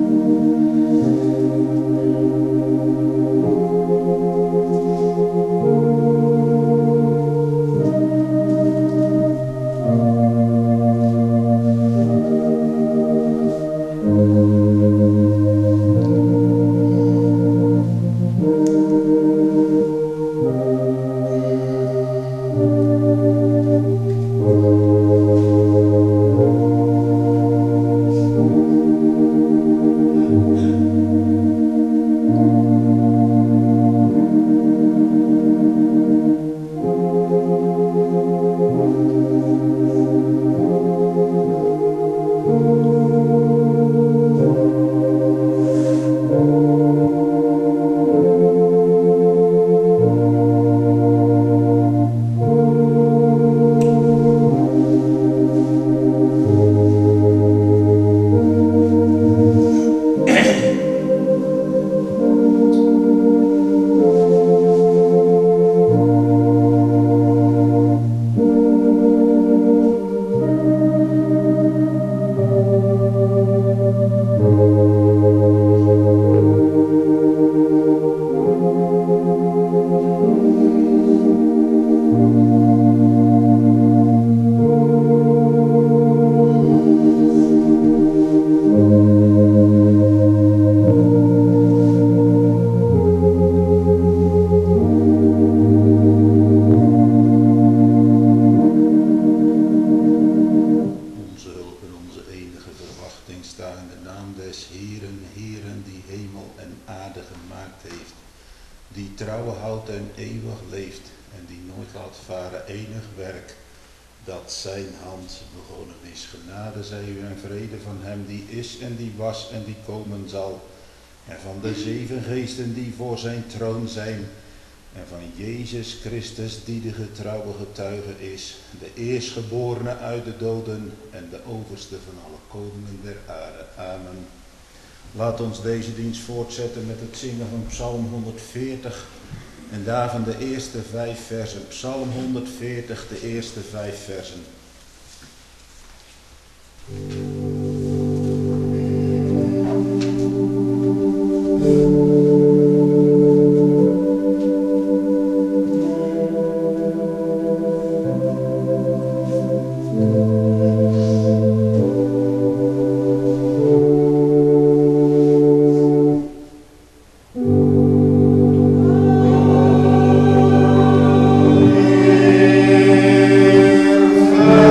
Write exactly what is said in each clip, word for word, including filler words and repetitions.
En die komen zal, en van de zeven geesten die voor zijn troon zijn, en van Jezus Christus die de getrouwe getuige is, de eerstgeborene uit de doden en de overste van alle koningen der aarde. Amen. Laat ons deze dienst voortzetten met het zingen van Psalm honderdveertig en daarvan de eerste vijf versen. Psalm honderdveertig, de eerste vijf versen. Amen.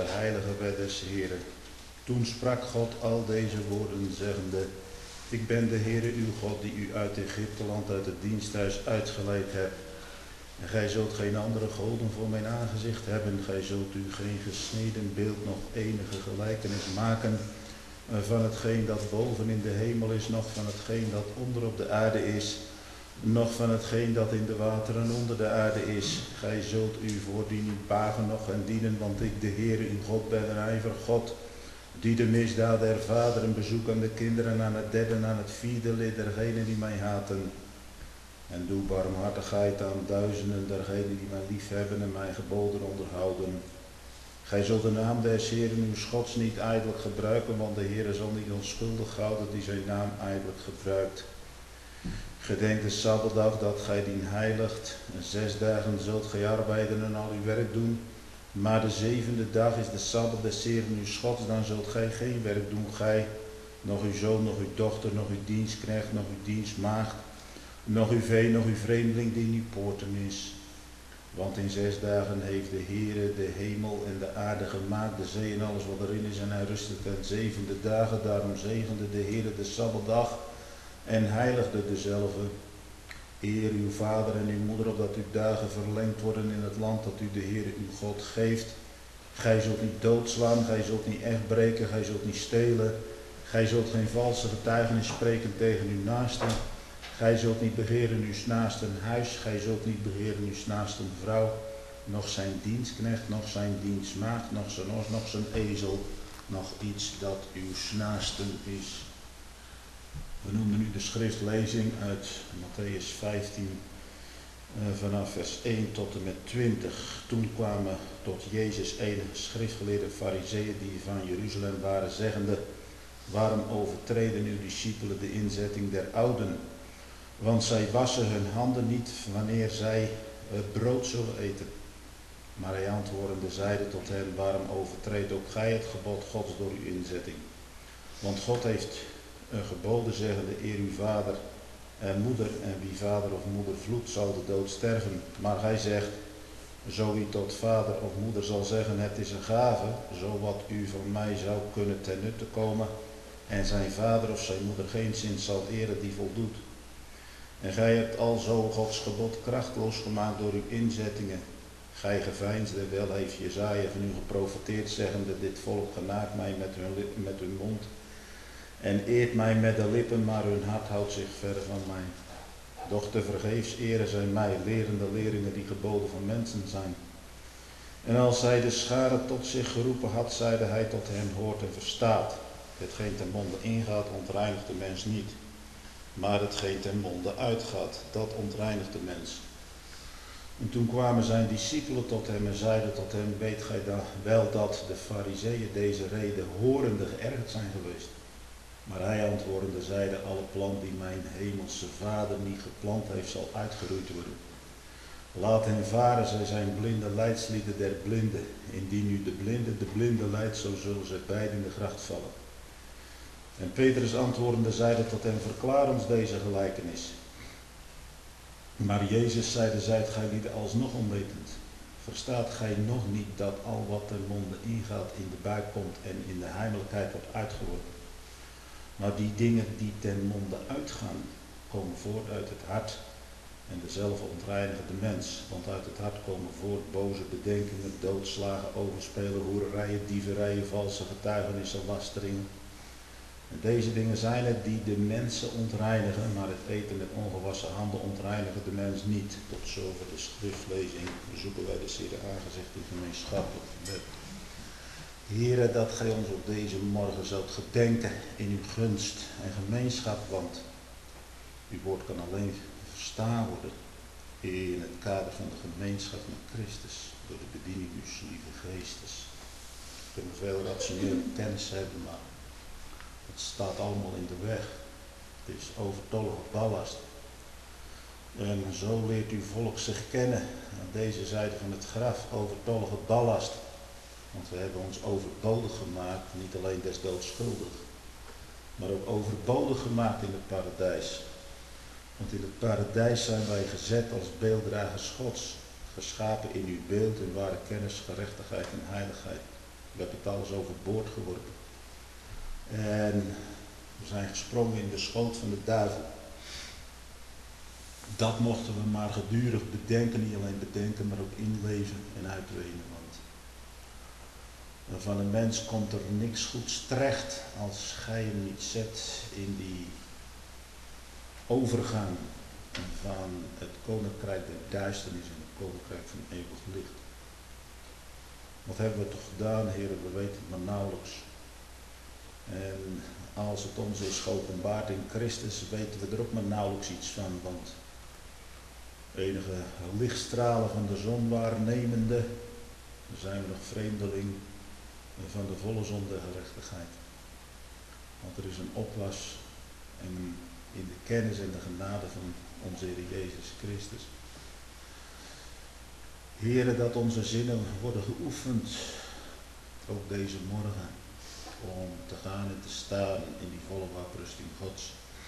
heilige wet des Heeren. Toen sprak God al deze woorden, zeggende: Ik ben de Heere uw God, die u uit Egypteland, uit het diensthuis uitgeleid hebt. En gij zult geen andere goden voor mijn aangezicht hebben. Gij zult u geen gesneden beeld, nog enige gelijkenis maken van hetgeen dat boven in de hemel is, nog van hetgeen dat onder op de aarde is, nog van hetgeen dat in de wateren onder de aarde is. Gij zult u voordien niet bagen nog en dienen, want ik, de Heere uw God, ben een ijver God, die de misdaad der vaderen bezoekt aan de kinderen, aan het derde en aan het vierde lid dergenen die mij haten. En doe barmhartigheid aan duizenden dergenen die mij liefhebben en mijn geboden onderhouden. Gij zult de naam des Heeren uw Gods niet ijdelijk gebruiken, want de Heere zal niet onschuldig houden die zijn naam ijdelijk gebruikt. Gedenk de Sabbatdag dat gij dien heiligt. En zes dagen zult gij arbeiden en al uw werk doen. Maar de zevende dag is de Sabbat des Heeren uw Gods, dan zult gij geen werk doen, gij, nog uw zoon, nog uw dochter, nog uw dienstknecht, nog uw dienstmaagd, nog uw vee, nog uw vreemdeling die in uw poorten is. Want in zes dagen heeft de Heere de hemel en de aarde gemaakt, de zee en alles wat erin is, en hij rustte ten zevende dagen. Daarom zegende de Heere de Sabbatdag en heiligde dezelfde. Eer uw vader en uw moeder, opdat uw dagen verlengd worden in het land dat u de Heere uw God geeft. Gij zult niet doodslaan, gij zult niet echt breken, gij zult niet stelen. Gij zult geen valse getuigenis spreken tegen uw naasten. Gij zult niet begeren uw naasten huis, gij zult niet begeren uw naasten vrouw, nog zijn dienstknecht, nog zijn dienstmaagd, nog zijn os, nog zijn ezel, nog iets dat uw naasten is. We noemen nu de schriftlezing uit Mattheüs vijftien, eh, vanaf vers één tot en met twintig. Toen kwamen tot Jezus enige schriftgeleerde farizeeën die van Jeruzalem waren, zeggende: Waarom overtreden uw discipelen de inzetting der ouden? Want zij wassen hun handen niet wanneer zij het brood zullen eten. Maar hij antwoordende zeide tot hen: Waarom overtreedt ook gij het gebod Gods door uw inzetting? Want God heeft een geboden, zeggende: Eer uw vader en moeder, en wie vader of moeder vloekt, zal de dood sterven. Maar hij zegt: Zo wie tot vader of moeder zal zeggen: Het is een gave, zo wat u van mij zou kunnen ten nutte komen, en zijn vader of zijn moeder geenszins zal eren die voldoet. En gij hebt alzo Gods gebod krachtloos gemaakt door uw inzettingen. Gij geveinsde wel, heeft Jesaja van u geprofeteerd, zeggende: Dit volk genaakt mij met hun, met hun mond en eert mij met de lippen, maar hun hart houdt zich ver van mij. Doch te vergeefs eren zij mij, lerende leerlingen die geboden van mensen zijn. En als zij de schare tot zich geroepen had, zeide hij tot hen: Hoort en verstaat. Hetgeen ten monde ingaat, ontreinigt de mens niet. Maar hetgeen ten monde uitgaat, dat ontreinigt de mens. En toen kwamen zijn discipelen tot hem en zeiden tot hem: Weet gij dan wel dat de farizeeën deze reden horende geërgerd zijn geweest? Maar hij antwoordende zeide: Alle plant die mijn hemelse vader niet geplant heeft, zal uitgeroeid worden. Laat hen varen, zij zijn blinde leidslieden der blinden. Indien nu de blinde de blinde leidt, zo zullen zij beiden in de gracht vallen. En Petrus antwoordende zeide tot hem: Verklaar ons deze gelijkenis. Maar Jezus zeide: Zijt gij lieden alsnog onwetend? Verstaat gij nog niet dat al wat ten monde ingaat in de buik komt en in de heimelijkheid wordt uitgeworpen? Maar die dingen die ten monde uitgaan, komen voort uit het hart, en dezelfde ontreinigen de mens. Want uit het hart komen voort boze bedenkingen, doodslagen, overspelen, hoererijen, dieverijen, valse getuigenissen, lasteringen. En deze dingen zijn het die de mensen ontreinigen, maar het eten met ongewassen handen ontreinigen de mens niet. Tot zover de schriftlezing. Bezoeken wij de Heere aangezicht in gemeenschappelijk gebed. Heere, dat gij ons op deze morgen zult gedenken in uw gunst en gemeenschap, want uw woord kan alleen verstaan worden in het kader van de gemeenschap met Christus, door de bediening uw lieve geestes. We kunnen veel rationele kennis hebben, maar het staat allemaal in de weg. Het is overtollige ballast. En zo leert uw volk zich kennen aan deze zijde van het graf, overtollige ballast. Want we hebben ons overbodig gemaakt, niet alleen des doods schuldig, maar ook overbodig gemaakt in het paradijs. Want in het paradijs zijn wij gezet als beelddragers Gods, geschapen in uw beeld in ware kennis, gerechtigheid en heiligheid. We hebben het alles overboord geworpen. En we zijn gesprongen in de schoot van de duivel. Dat mochten we maar gedurig bedenken, niet alleen bedenken, maar ook inleven en uitwenen. Want van een mens komt er niks goeds terecht als gij hem niet zet in die overgang van het koninkrijk der duisternis en het koninkrijk van eeuwig licht. Wat hebben we toch gedaan, heren, we weten het maar nauwelijks. En als het ons is geopenbaard in Christus, weten we er ook maar nauwelijks iets van, want enige lichtstralen van de zon waarnemende, dan zijn we nog vreemdeling van de volle zon der gerechtigheid. Want er is een opwas en in de kennis en de genade van onze Heer Jezus Christus. Heere, dat onze zinnen worden geoefend, ook deze morgen, om te gaan en te staan in die volle wapenrusting Gods.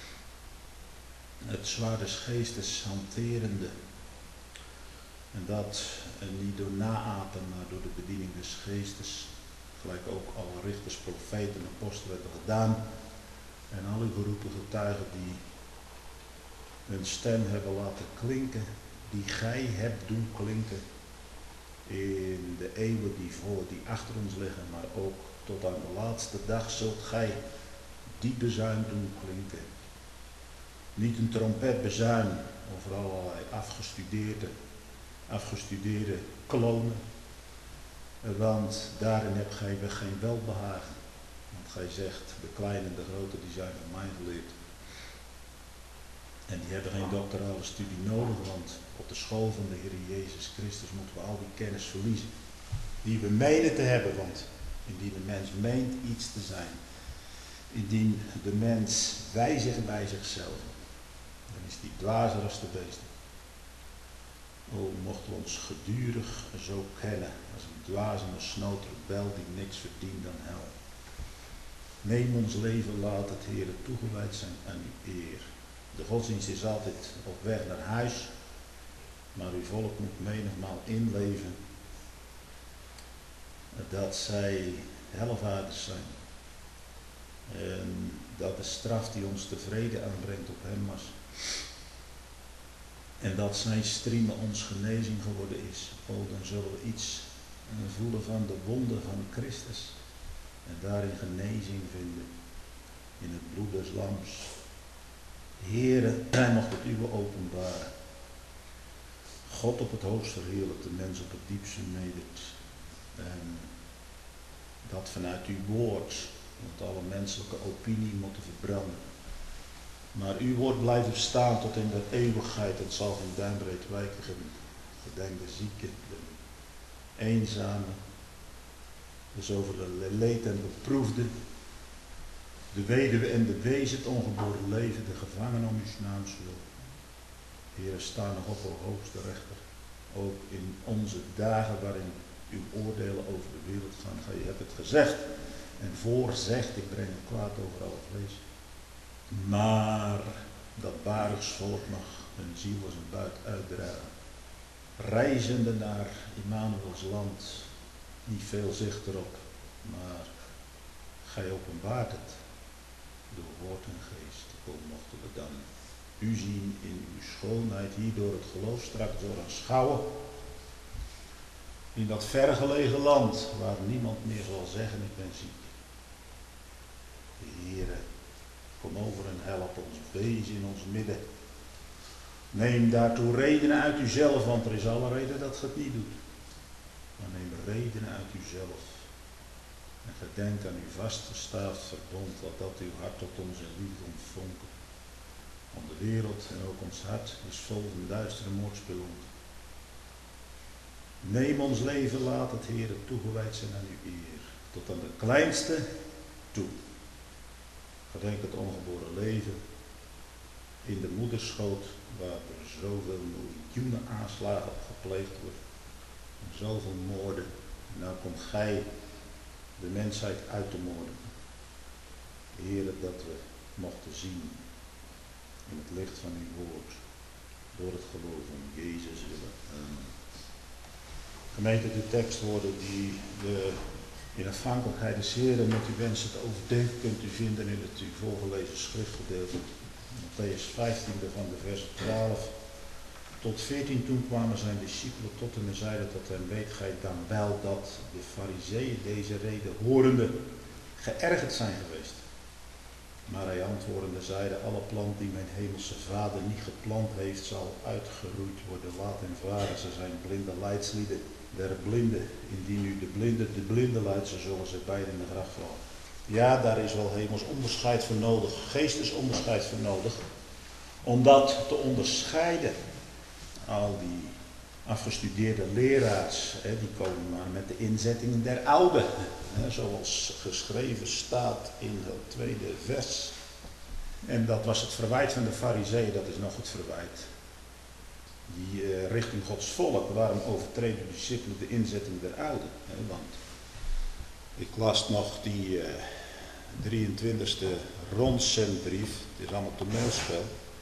Het zwaard des geestes hanterende. En dat niet door naapen, maar door de bediening des geestes. Gelijk ook alle richters, profeten en apostelen hebben gedaan. En al uw geroepen getuigen die hun stem hebben laten klinken. Die gij hebt doen klinken. In de eeuwen die voor, die achter ons liggen. Maar ook tot aan de laatste dag zult gij die bezuin doen klinken. Niet een trompetbezuin over allerlei afgestudeerde, afgestudeerde klonen. Want daarin hebt gij geen welbehagen. Want gij zegt, de kleine en de grote die zijn van mij geleerd. En die hebben geen doctorale studie nodig, want op de school van de Heer Jezus Christus moeten we al die kennis verliezen. Die we menen te hebben, want indien de mens meent iets te zijn. Indien de mens wijzigt bij zichzelf. Dan is die dwazer als de beesten. O, mochten we ons gedurig zo kennen als een dwaas en een snoot rebel die niks verdient dan hel. Neem ons leven, laat het Heere toegewijd zijn aan uw eer. De godsdienst is altijd op weg naar huis, maar uw volk moet menigmaal inleven dat zij hellevaarders zijn. En dat de straf die ons tevreden aanbrengt op hem was. En dat zijn striemen ons genezing geworden is. O, dan zullen we iets voelen van de wonden van Christus. En daarin genezing vinden. In het bloed des lams. Heere, hij mocht het uwe openbaren. God op het hoogst verheerlijkt, de mens op het diepste nedert. En dat vanuit uw woord, want alle menselijke opinie moeten verbranden. Maar uw woord blijft bestaan tot in de eeuwigheid. Het zal geen duimbreed wijken. Gedenk de zieken, de eenzame, de zoveel leed en beproefde, de weduwe en de wees, het ongeboren leven, de gevangenen om uw naams wil. Heere, sta nog op, o hoogste rechter. Ook in onze dagen waarin uw oordelen over de wereld gaan. Gij hebt het gezegd en voorzegd, ik breng het kwaad over alle vlees. Maar dat Baruchs volk mag hun ziel als een buit uitdragen. Reizende naar Immanuels land, niet veel zicht erop, maar gij openbaart het door woord en geest. O, mochten we dan u zien in uw schoonheid, hier door het geloof straks door aanschouwen. In dat vergelegen land, waar niemand meer zal zeggen, ik ben ziek. Heere, kom over en help ons, wees in ons midden. Neem daartoe redenen uit uzelf, want er is alle reden dat je het niet doet. Maar neem redenen uit uzelf. En gedenk aan uw vastgestaafd verbond, wat dat uw hart tot onze liefde ontvonken. Want de wereld en ook ons hart is vol van duistere moordspelonk. Neem ons leven, laat het Heere toegewijd zijn aan uw eer. Tot aan de kleinste toe. Gedenk het ongeboren leven in de moederschoot, waar er zoveel miljoenen aanslagen op gepleegd worden. En zoveel moorden. En nou komt gij de mensheid uit te moorden. Heere, dat we mochten zien in het licht van uw woord. Door het geloof in Jezus willen. Amen. Gemeente, de tekstwoorden die we In afhankelijkheid des Heren met uw wensen te overdenken kunt u vinden in het u voorgelezen schriftgedeelte. Mattheüs vijftiende van de vers twaalf tot veertien. Toen kwamen zijn discipelen tot hem en zeiden tot hem: weet gij dan wel dat de farizeeën deze reden horende geërgerd zijn geweest? Maar hij antwoordende zeide: alle plant die mijn hemelse vader niet geplant heeft, zal uitgeroeid worden. Laat hen varen, ze zijn blinde leidslieden der blinden. Indien u de blinde de blinde leidt, zo zullen ze beiden in de graf vallen. Ja, daar is wel hemels onderscheid voor nodig, geestesonderscheid voor nodig, om dat te onderscheiden. Al die afgestudeerde leraars, hè, die komen maar met de inzettingen der oude, hè, zoals geschreven staat in het tweede vers. En dat was het verwijt van de farizeeën, dat is nog het verwijt. Die uh, richting Gods volk, waarom overtreden de discipelen de inzetting der oude? Hè, want ik las nog die uh, drieëntwintigste rondzendbrief, het is allemaal toneelspel,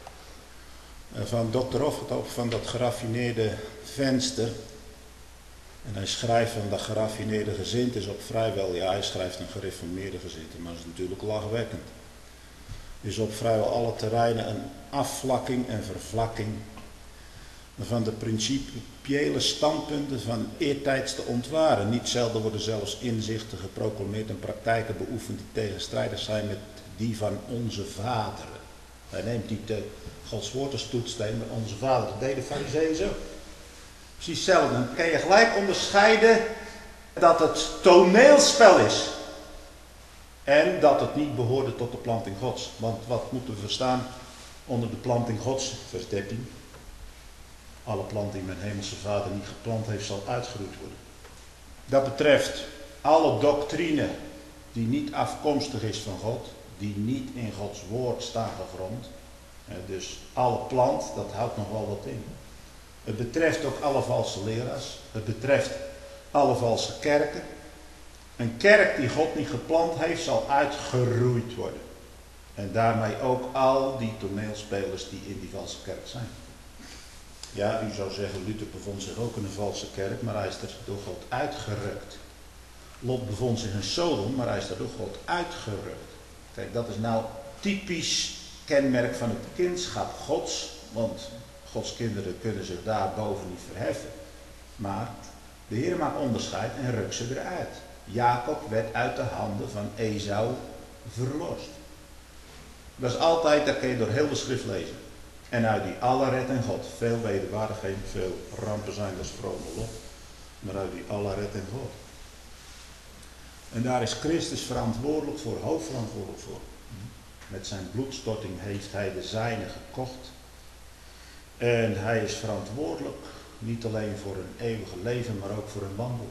van dokter Offert van dat geraffineerde venster. En hij schrijft van dat geraffineerde gezindte is op vrijwel, ja hij schrijft een gereformeerde gezindte, maar dat is natuurlijk lachwekkend. Is op vrijwel alle terreinen een afvlakking en vervlakking van de principiële standpunten van eertijds te ontwaren. Niet zelden worden zelfs inzichten geproclameerd en praktijken beoefend die tegenstrijdig zijn met die van onze vaderen. Hij neemt niet de Gods woord als toetssteen, maar onze vader. Dat deden de farizeeën zo. Precies hetzelfde. Dan kan je gelijk onderscheiden dat het toneelspel is. En dat het niet behoorde tot de planting Gods. Want wat moeten we verstaan onder de planting Gods? Vers dertien. Alle plant die mijn hemelse vader niet geplant heeft, zal uitgeroeid worden. Dat betreft alle doctrine die niet afkomstig is van God, die niet in Gods woord staan gegrond. Dus alle plant, dat houdt nog wel wat in. Het betreft ook alle valse leraars. Het betreft alle valse kerken. Een kerk die God niet geplant heeft, zal uitgeroeid worden. En daarmee ook al die toneelspelers die in die valse kerk zijn. Ja, u zou zeggen, Luther bevond zich ook in een valse kerk, maar hij is er door God uitgerukt. Lot bevond zich in Sodom, maar hij is er door God uitgerukt. Kijk, dat is nou typisch kenmerk van het kindschap Gods, want Gods kinderen kunnen zich daarboven niet verheffen. Maar de Heer maakt onderscheid en rukt ze eruit. Jacob werd uit de handen van Esau verlost. Dat is altijd, dat kun je door heel de schrift lezen. En uit die alle redt en God. Veel wederwaardigheden, veel rampen zijn, dat is vrome lof. Maar uit die alle redt en God. En daar is Christus verantwoordelijk voor, hoofdverantwoordelijk voor. Met zijn bloedstorting heeft hij de zijne gekocht. En hij is verantwoordelijk niet alleen voor een eeuwige leven, maar ook voor een wandel.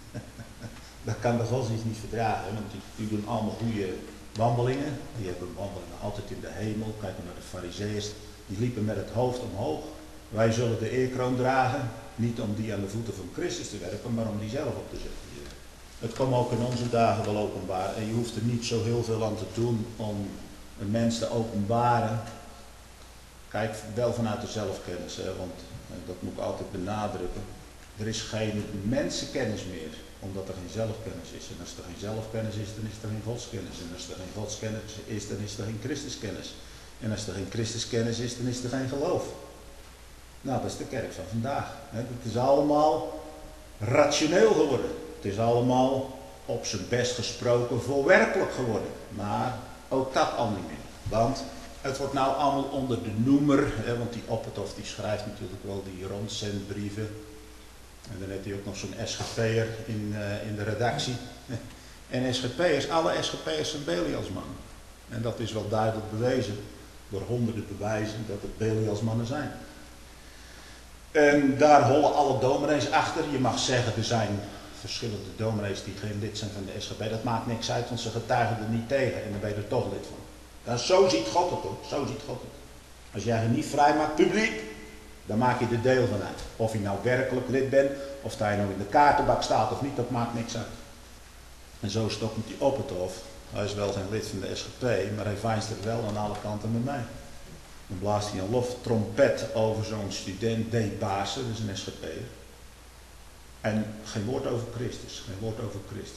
Dat kan de godsdienst niet verdragen, want die, die doen allemaal goede wandelingen. Die hebben wandelingen altijd in de hemel. Kijk maar naar de farizeeërs. Die liepen met het hoofd omhoog. Wij zullen de eerkroon dragen. Niet om die aan de voeten van Christus te werpen, maar om die zelf op te zetten. Het komt ook in onze dagen wel openbaar. En je hoeft er niet zo heel veel aan te doen om een mens te openbaren. Kijk, wel vanuit de zelfkennis, hè, want dat moet ik altijd benadrukken. Er is geen mensenkennis meer, omdat er geen zelfkennis is. En als er geen zelfkennis is, dan is er geen godskennis. En als er geen godskennis is, dan is er geen Christuskennis. En als er geen Christuskennis is, dan is er geen geloof. Nou, dat is de kerk van vandaag. Het is allemaal rationeel geworden. Het is allemaal op zijn best gesproken voorwerpelijk geworden. Maar ook dat al niet meer. Want het wordt nou allemaal onder de noemer. Hè, want die Oppertoft die schrijft natuurlijk wel die rondzendbrieven. En dan heeft hij ook nog zo'n S G P'er in, uh, in de redactie. En S G P'ers, alle S G P'ers zijn Belialsmannen. En dat is wel duidelijk bewezen. Door honderden bewijzen dat het Belialsmannen zijn. En daar hollen alle dominees achter. Je mag zeggen, er zijn verschillende dominees die geen lid zijn van de S G P. Dat maakt niks uit, want ze getuigen er niet tegen. En dan ben je er toch lid van. En zo ziet God het ook. Zo ziet God het. Als jij je niet vrij maakt, publiek, dan maak je er deel van uit. Of je nou werkelijk lid bent, of dat je nou in de kaartenbak staat of niet, dat maakt niks uit. En zo is het ook met die Oppertoft. Hij is wel geen lid van de S G P, maar hij veinst er wel aan alle kanten met mij. Dan blaast hij een loftrompet over zo'n student, D. Baassen, dat is een S G P'er. En geen woord over Christus, geen woord over Christus.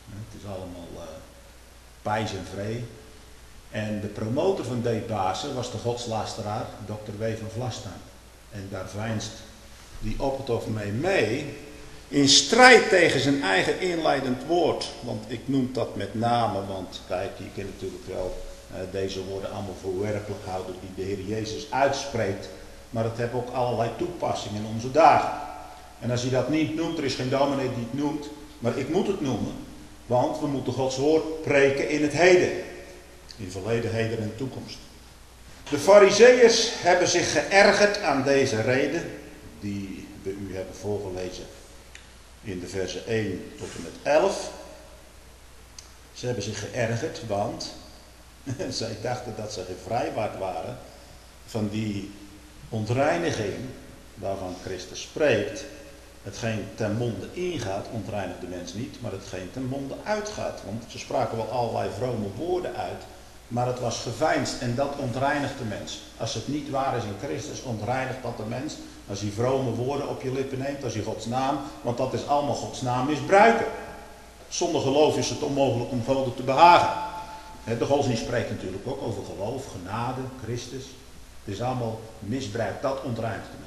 Het is allemaal uh, pijs en vree. En de promotor van die Pasen was de godslasteraar, dokter W. van Vlastuin. En daar veinst die Opperhof mee mee, in strijd tegen zijn eigen inleidend woord. Want ik noem dat met name, want kijk, je kunt natuurlijk wel uh, deze woorden allemaal voor werkelijk houden die de Heer Jezus uitspreekt. Maar het heeft ook allerlei toepassingen in onze dagen. En als hij dat niet noemt, er is geen dominee die het noemt, maar ik moet het noemen. Want we moeten Gods woord preken in het heden. In verleden, heden en toekomst. De Farizeeërs hebben zich geërgerd aan deze reden, die we u hebben voorgelezen in de versen één tot en met elf. Ze hebben zich geërgerd, want zij dachten dat ze gevrijwaard waren van die ontreiniging waarvan Christus spreekt. Hetgeen ten monde ingaat, ontreinigt de mens niet, maar hetgeen ten monde uitgaat. Want ze spraken wel allerlei vrome woorden uit, maar het was geveinsd en dat ontreinigt de mens. Als het niet waar is in Christus, ontreinigt dat de mens. Als hij vrome woorden op je lippen neemt, als hij Gods naam, want dat is allemaal Gods naam misbruiken. Zonder geloof is het onmogelijk om God te behagen. De godsdienst spreekt natuurlijk ook over geloof, genade, Christus. Het is allemaal misbruik, dat ontreinigt de mens.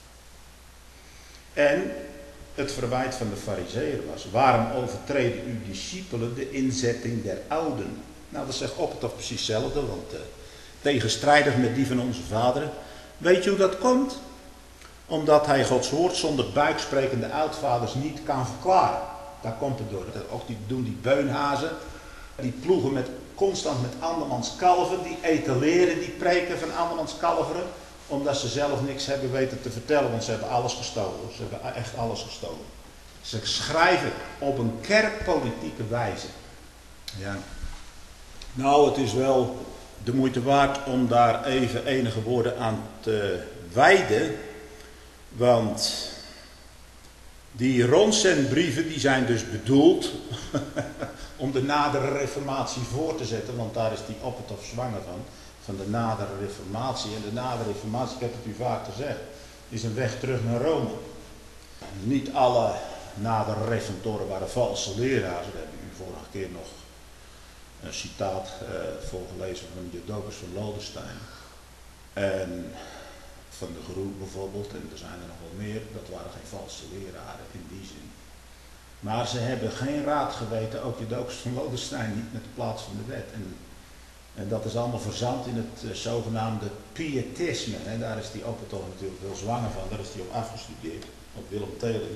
En het verwijt van de Farizeeën was: waarom overtreden uw discipelen de inzetting der ouden? Nou, dat zegt Opperhof precies hetzelfde, want uh, tegenstrijdig met die van onze vaderen. Weet je hoe dat komt? Omdat hij Gods woord zonder buiksprekende oudvaders niet kan verklaren. Daar komt het door. Ook die doen die beunhazen, die ploegen met, constant met andermans kalven, die etaleren die preken van andermans kalveren, omdat ze zelf niks hebben weten te vertellen, want ze hebben alles gestolen. Ze hebben echt alles gestolen. Ze schrijven op een kerkpolitieke wijze. Ja. Nou, het is wel de moeite waard om daar even enige woorden aan te wijden. Want die Ronsenbrieven die zijn dus bedoeld om de nadere reformatie voor te zetten. Want daar is die Opperhof zwanger van. Van de nadere reformatie. En de nadere reformatie, ik heb het u vaak gezegd, is een weg terug naar Rome. Niet alle nadere reformatoren waren valse leraars. We hebben u vorige keer nog een citaat uh, voorgelezen van Jodocus van Lodenstein. En van de Groep bijvoorbeeld, en er zijn er nog wel meer, dat waren geen valse leraren in die zin. Maar ze hebben geen raad geweten, ook Jodocus van Lodenstein niet, met de plaats van de wet. En, en dat is allemaal verzand in het uh, zogenaamde pietisme. En daar is die Opperhof natuurlijk wel zwanger van, daar is hij op afgestudeerd, op Willem Teling.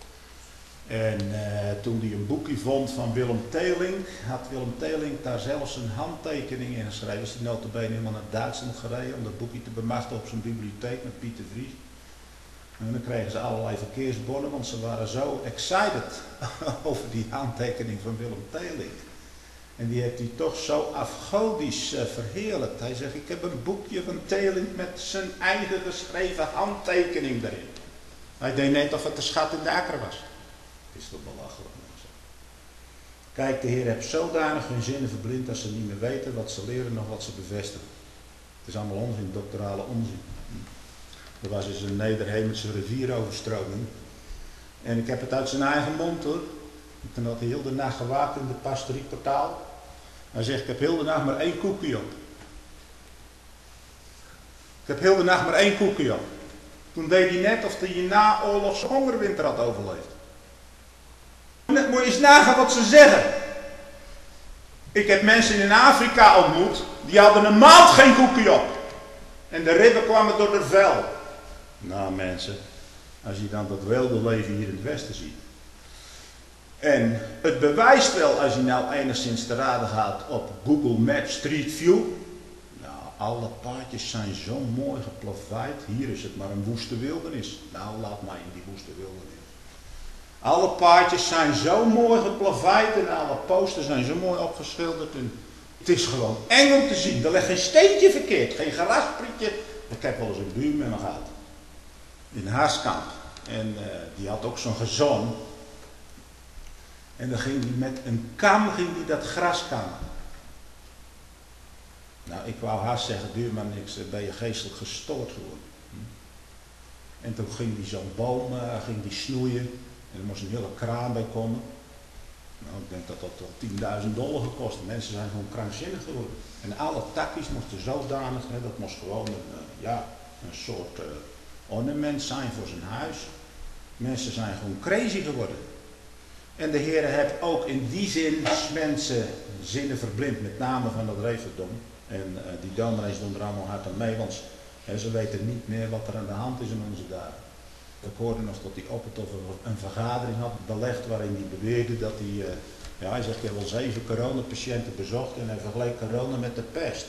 En uh, toen hij een boekje vond van Willem Teling, had Willem Teling daar zelfs een handtekening in geschreven. Is hij nota bene helemaal naar Duitsland gereden om dat boekje te bemachtigen op zijn bibliotheek met Pieter Vries. En dan kregen ze allerlei verkeersbonnen, want ze waren zo excited over die handtekening van Willem Teling. En die heeft hij toch zo afgodisch uh, verheerlijkt. Hij zegt, ik heb een boekje van Teling met zijn eigen geschreven handtekening erin. Hij deed net of het de schat in de akker was. Het is toch belachelijk, mensen. Kijk, de Heer heeft zodanig hun zinnen verblind dat ze niet meer weten wat ze leren, nog wat ze bevestigen. Het is allemaal onzin, doctorale onzin. Er was eens een Nederhemelse rivieroverstroming. En ik heb het uit zijn eigen mond hoor. Toen had hij heel de nacht gewaakt in de pastorieportaal. Hij zegt, ik heb heel de nacht maar één koekje op. Ik heb heel de nacht maar één koekje op. Toen deed hij net of hij je naoorlogse hongerwinter had overleefd. Moet je eens nagaan wat ze zeggen. Ik heb mensen in Afrika ontmoet, die hadden een maand geen koekje op. En de ribben kwamen door de vel. Nou mensen, als je dan dat wilde leven hier in het Westen ziet. En het bewijst wel, als je nou enigszins te raden gaat op Google Maps Street View. Nou, alle paadjes zijn zo mooi geplaveid. Hier is het maar een woeste wildernis. Nou, laat mij in die woeste wildernis. Alle paadjes zijn zo mooi geplaveid en alle posters zijn zo mooi opgeschilderd. En het is gewoon eng om te zien. Er ligt geen steentje verkeerd, geen grasprietje. Ik heb wel eens een buur met me gehad. In Haaskamp. En uh, die had ook zo'n gezon. En dan ging hij met een kam ging die dat gras kammen. Nou, ik wou haast zeggen, buurman, niks, ben je geestelijk gestoord geworden. Hm? En toen ging hij zo'n boom uh, ging die snoeien. En er moest een hele kraan bij komen. Nou, ik denk dat dat wel tienduizend dollar gekost. Mensen zijn gewoon krankzinnig geworden. En alle takkies moesten zodanig, hè, dat moest gewoon een, uh, ja, een soort uh, ornament zijn voor zijn huis. Mensen zijn gewoon crazy geworden. En de Heer heeft ook in die zin mensen zinnen verblind, met name van dat Referdom. En uh, die dominees doen er allemaal hard aan mee, want hè, ze weten niet meer wat er aan de hand is in onze dagen. Ik hoorde nog dat hij op het of een vergadering had belegd waarin hij beweerde dat hij, uh, ja hij zegt, ik heb wel zeven coronapatiënten bezocht en hij vergeleek corona met de pest.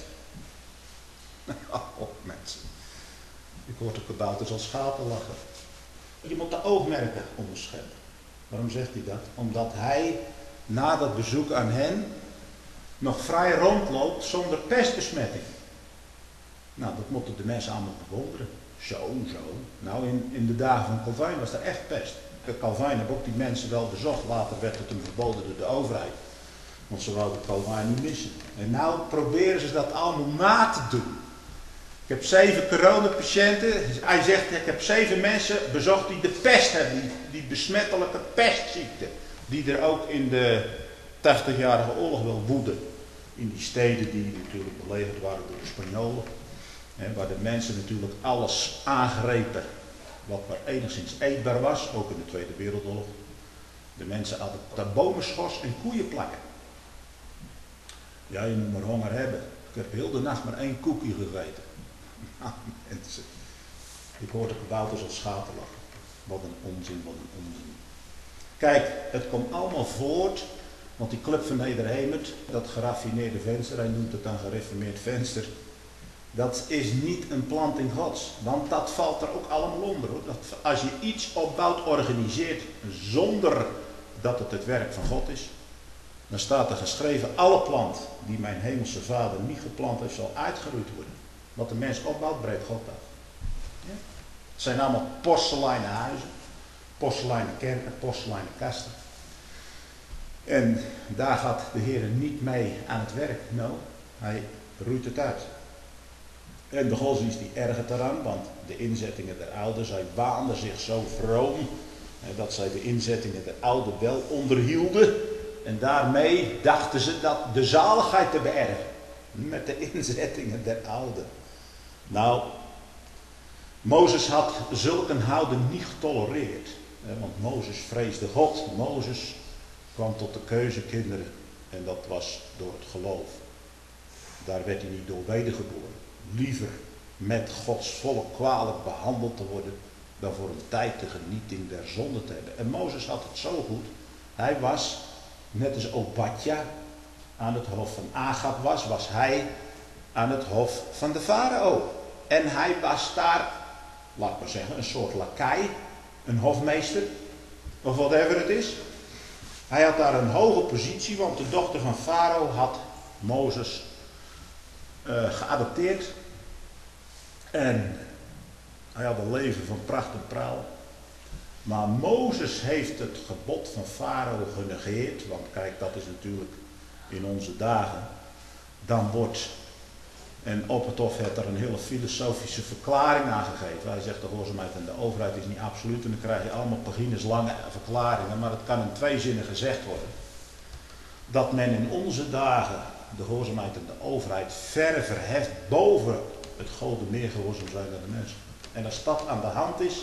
Oh mensen, ik hoor de kabouters als schapen lachen. Je moet de oogmerken onderscheppen. Waarom zegt hij dat? Omdat hij na dat bezoek aan hen nog vrij rondloopt zonder pestbesmetting. Nou, dat moeten de mensen allemaal bewonderen. Zo, zo. Nou, in, in de dagen van Calvijn was er echt pest. Calvijn heb ook die mensen wel bezocht. Later werd het hem verboden door de overheid. Want ze wouden Calvijn niet missen. En nou proberen ze dat allemaal na te doen. Ik heb zeven coronapatiënten. Hij zegt, ik heb zeven mensen bezocht die de pest hebben. Die, die besmettelijke pestziekte. Die er ook in de tachtigjarige oorlog wel woedde. In die steden die natuurlijk belegerd waren door de Spanjolen. He, waar de mensen natuurlijk alles aangrepen wat maar enigszins eetbaar was, ook in de Tweede Wereldoorlog. De mensen hadden daar bomenschors en koeien plakken. Ja, je moet maar honger hebben. Ik heb heel de nacht maar één koekje gegeten. Nou, mensen. Ik hoor de kabouters als schapen lachen. Wat een onzin, wat een onzin. Kijk, het komt allemaal voort, want die club van Nederhemert, dat geraffineerde venster, hij noemt het dan gereformeerd venster. Dat is niet een planting Gods, want dat valt er ook allemaal onder. Hoor. Dat, als je iets opbouwt, organiseert, zonder dat het het werk van God is, dan staat er geschreven, alle plant die mijn hemelse Vader niet geplant heeft, zal uitgeroeid worden. Wat de mens opbouwt, breekt God af. Ja? Het zijn allemaal porseleinen huizen, porseleinen kerken, porseleinen kasten. En daar gaat de Heer niet mee aan het werk. Nou, hij roeit het uit. En de godsdienst die ergert eraan, want de inzettingen der oude, zij waanden zich zo vroom, dat zij de inzettingen der oude wel onderhielden. En daarmee dachten ze dat de zaligheid te beërven. Met de inzettingen der oude. Nou, Mozes had zulk een houden niet getolereerd. Want Mozes vreesde God. Mozes kwam tot de keuze, kinderen. En dat was door het geloof. Daar werd hij niet door wedergeboren. Liever met Gods volk kwalijk behandeld te worden dan voor een tijd de genieting der zonde te hebben. En Mozes had het zo goed. Hij was, net als Obadja aan het hof van Agab was, was hij aan het hof van de farao. En hij was daar, laat maar zeggen, een soort lakai, een hofmeester, of whatever het is. Hij had daar een hoge positie, want de dochter van farao had Mozes uh, geadopteerd. En hij had een leven van pracht en praal. Maar Mozes heeft het gebod van farao genegeerd. Want kijk, dat is natuurlijk in onze dagen. Dan wordt, en op het hof heeft er een hele filosofische verklaring aangegeven. Hij zegt de gehoorzaamheid aan de overheid is niet absoluut. En dan krijg je allemaal pagines lange verklaringen. Maar het kan in twee zinnen gezegd worden. Dat men in onze dagen de gehoorzaamheid aan de overheid verre verheft boven het Goden meer gehoorzaam zijn dan de mensen. En als dat aan de hand is,